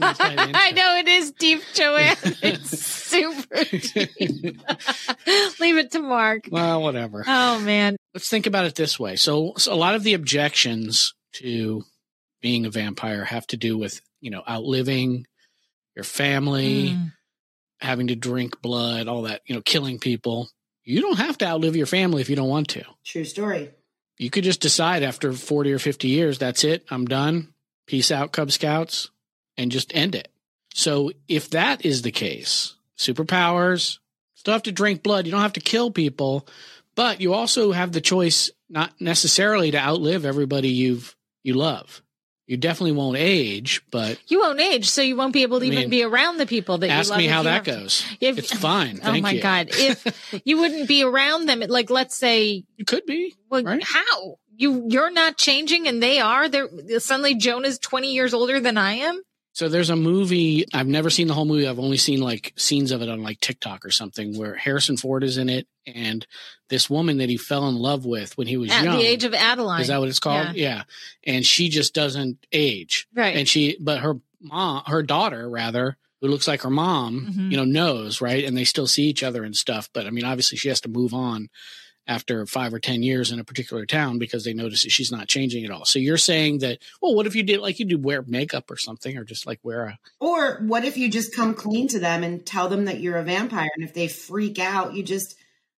I know it is deep, Joanne. It's super deep. Leave it to Mark. Well, whatever. Oh, man. Let's think about it this way. So a lot of the objections to being a vampire have to do with, outliving your family, having to drink blood, all that, killing people. You don't have to outlive your family if you don't want to. True story. You could just decide after 40 or 50 years, that's it, I'm done. Peace out, Cub Scouts, and just end it. So if that is the case, superpowers, still have to drink blood. You don't have to kill people, but you also have the choice not necessarily to outlive everybody you love. You definitely won't age, but you won't age, so you won't be able to even be around the people that you love. Ask me how that goes. It's fine. Thank you. Oh my God. If you wouldn't be around them, like, let's say you could be. Well, right? How? You're not changing and they are. Suddenly Jonah's 20 years older than I am. So there's a movie. I've never seen the whole movie. I've only seen like scenes of it on like TikTok or something, where Harrison Ford is in it, and this woman that he fell in love with when he was young. At the age of Adeline. Is that what it's called? Yeah. And she just doesn't age. Right. And but her daughter rather, who looks like her mom, knows, right? And they still see each other and stuff. But I mean, obviously she has to move on after 5 or 10 years in a particular town because they notice that she's not changing at all. So you're saying that, well, what if you did like you do wear makeup or something, or just like or what if you just come clean to them and tell them that you're a vampire? And if they freak out, you just,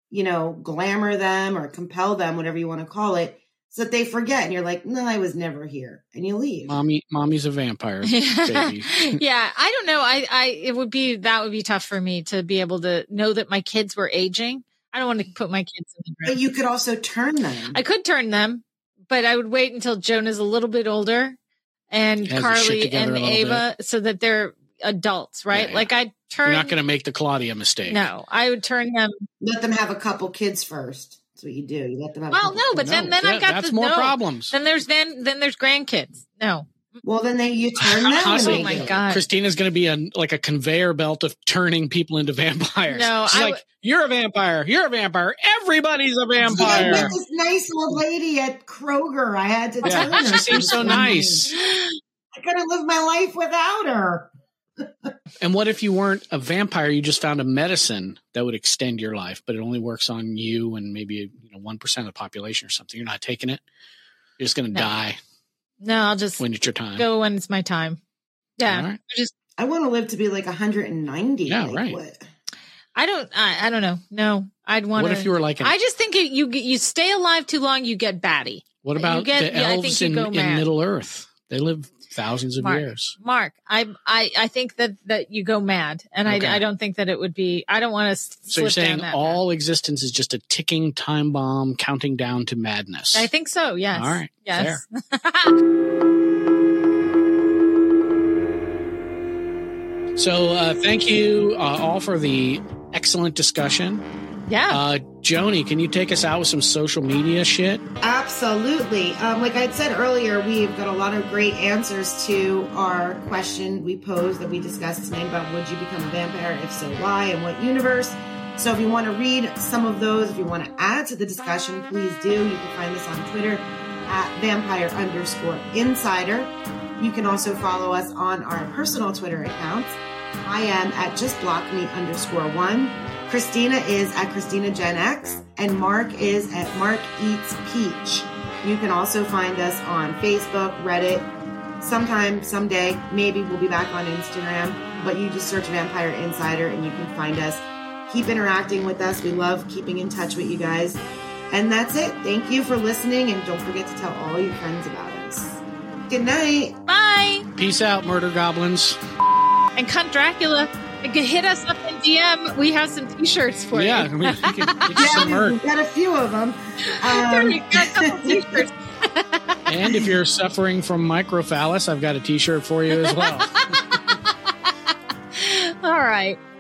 glamour them or compel them, whatever you want to call it, so that they forget. And you're like, no, I was never here. And you leave. Mommy's a vampire, baby. Yeah. I don't know. That would be tough for me to be able to know that my kids were aging. I don't want to put my kids in the ground. But you could also turn them. I could turn them, but I would wait until Jonah's a little bit older and Carly and Ava so that they're adults, right? Yeah. Like I'd turn. You're not going to make the Claudia mistake. No, I would turn them. Let them have a couple kids first. That's what you do. You let them have. Well, no, but then I've got that's more problems. Then there's grandkids. No. Well, then you turn them. Honestly, Oh my God. Christina's going to be like a conveyor belt of turning people into vampires. No, she's like, you're a vampire. You're a vampire. Everybody's a vampire. I met this nice old lady at Kroger. I had to turn her. She seems so nice. I couldn't live my life without her. And what if you weren't a vampire? You just found a medicine that would extend your life, but it only works on you and maybe 1% of the population or something. You're not taking it. You're just going to die. No, I'll just when it's your time. Go when it's my time. Yeah. Right. I want to live to be like 190. Yeah, like, right. What? I don't know. No, I'd want to. What if you were like I just think you stay alive too long, you get batty. What about the elves in Middle Earth? They live thousands of years. Mark, I think that you go mad, and okay. I don't think that it would be. I don't want to. So you're saying all existence is just a ticking time bomb counting down to madness? I think so. Yes. All right. Yes. So thank you all for the excellent discussion. Yeah. Joni, can you take us out with some social media shit? Absolutely. Like I said earlier, we've got a lot of great answers to our question we posed that we discussed tonight about would you become a vampire? If so, why and what universe? So if you want to read some of those, if you want to add to the discussion, please do. You can find us on Twitter at vampire_insider. You can also follow us on our personal Twitter accounts. I am at justblockme_1. Christina is at ChristinaGenX, and Mark is at Mark Eats Peach. You can also find us on Facebook, Reddit. Sometime, someday, maybe we'll be back on Instagram, but you just search Vampire Insider and you can find us. Keep interacting with us. We love keeping in touch with you guys. And that's it. Thank you for listening, and don't forget to tell all your friends about us. Good night. Bye. Peace out, murder goblins. And Cunt Dracula, hit us up in DM. We have some t-shirts for you. Yeah, we can get you some merch. We've got a few of them. We've got a couple t-shirts. And if you're suffering from microphallus, I've got a t-shirt for you as well. All right.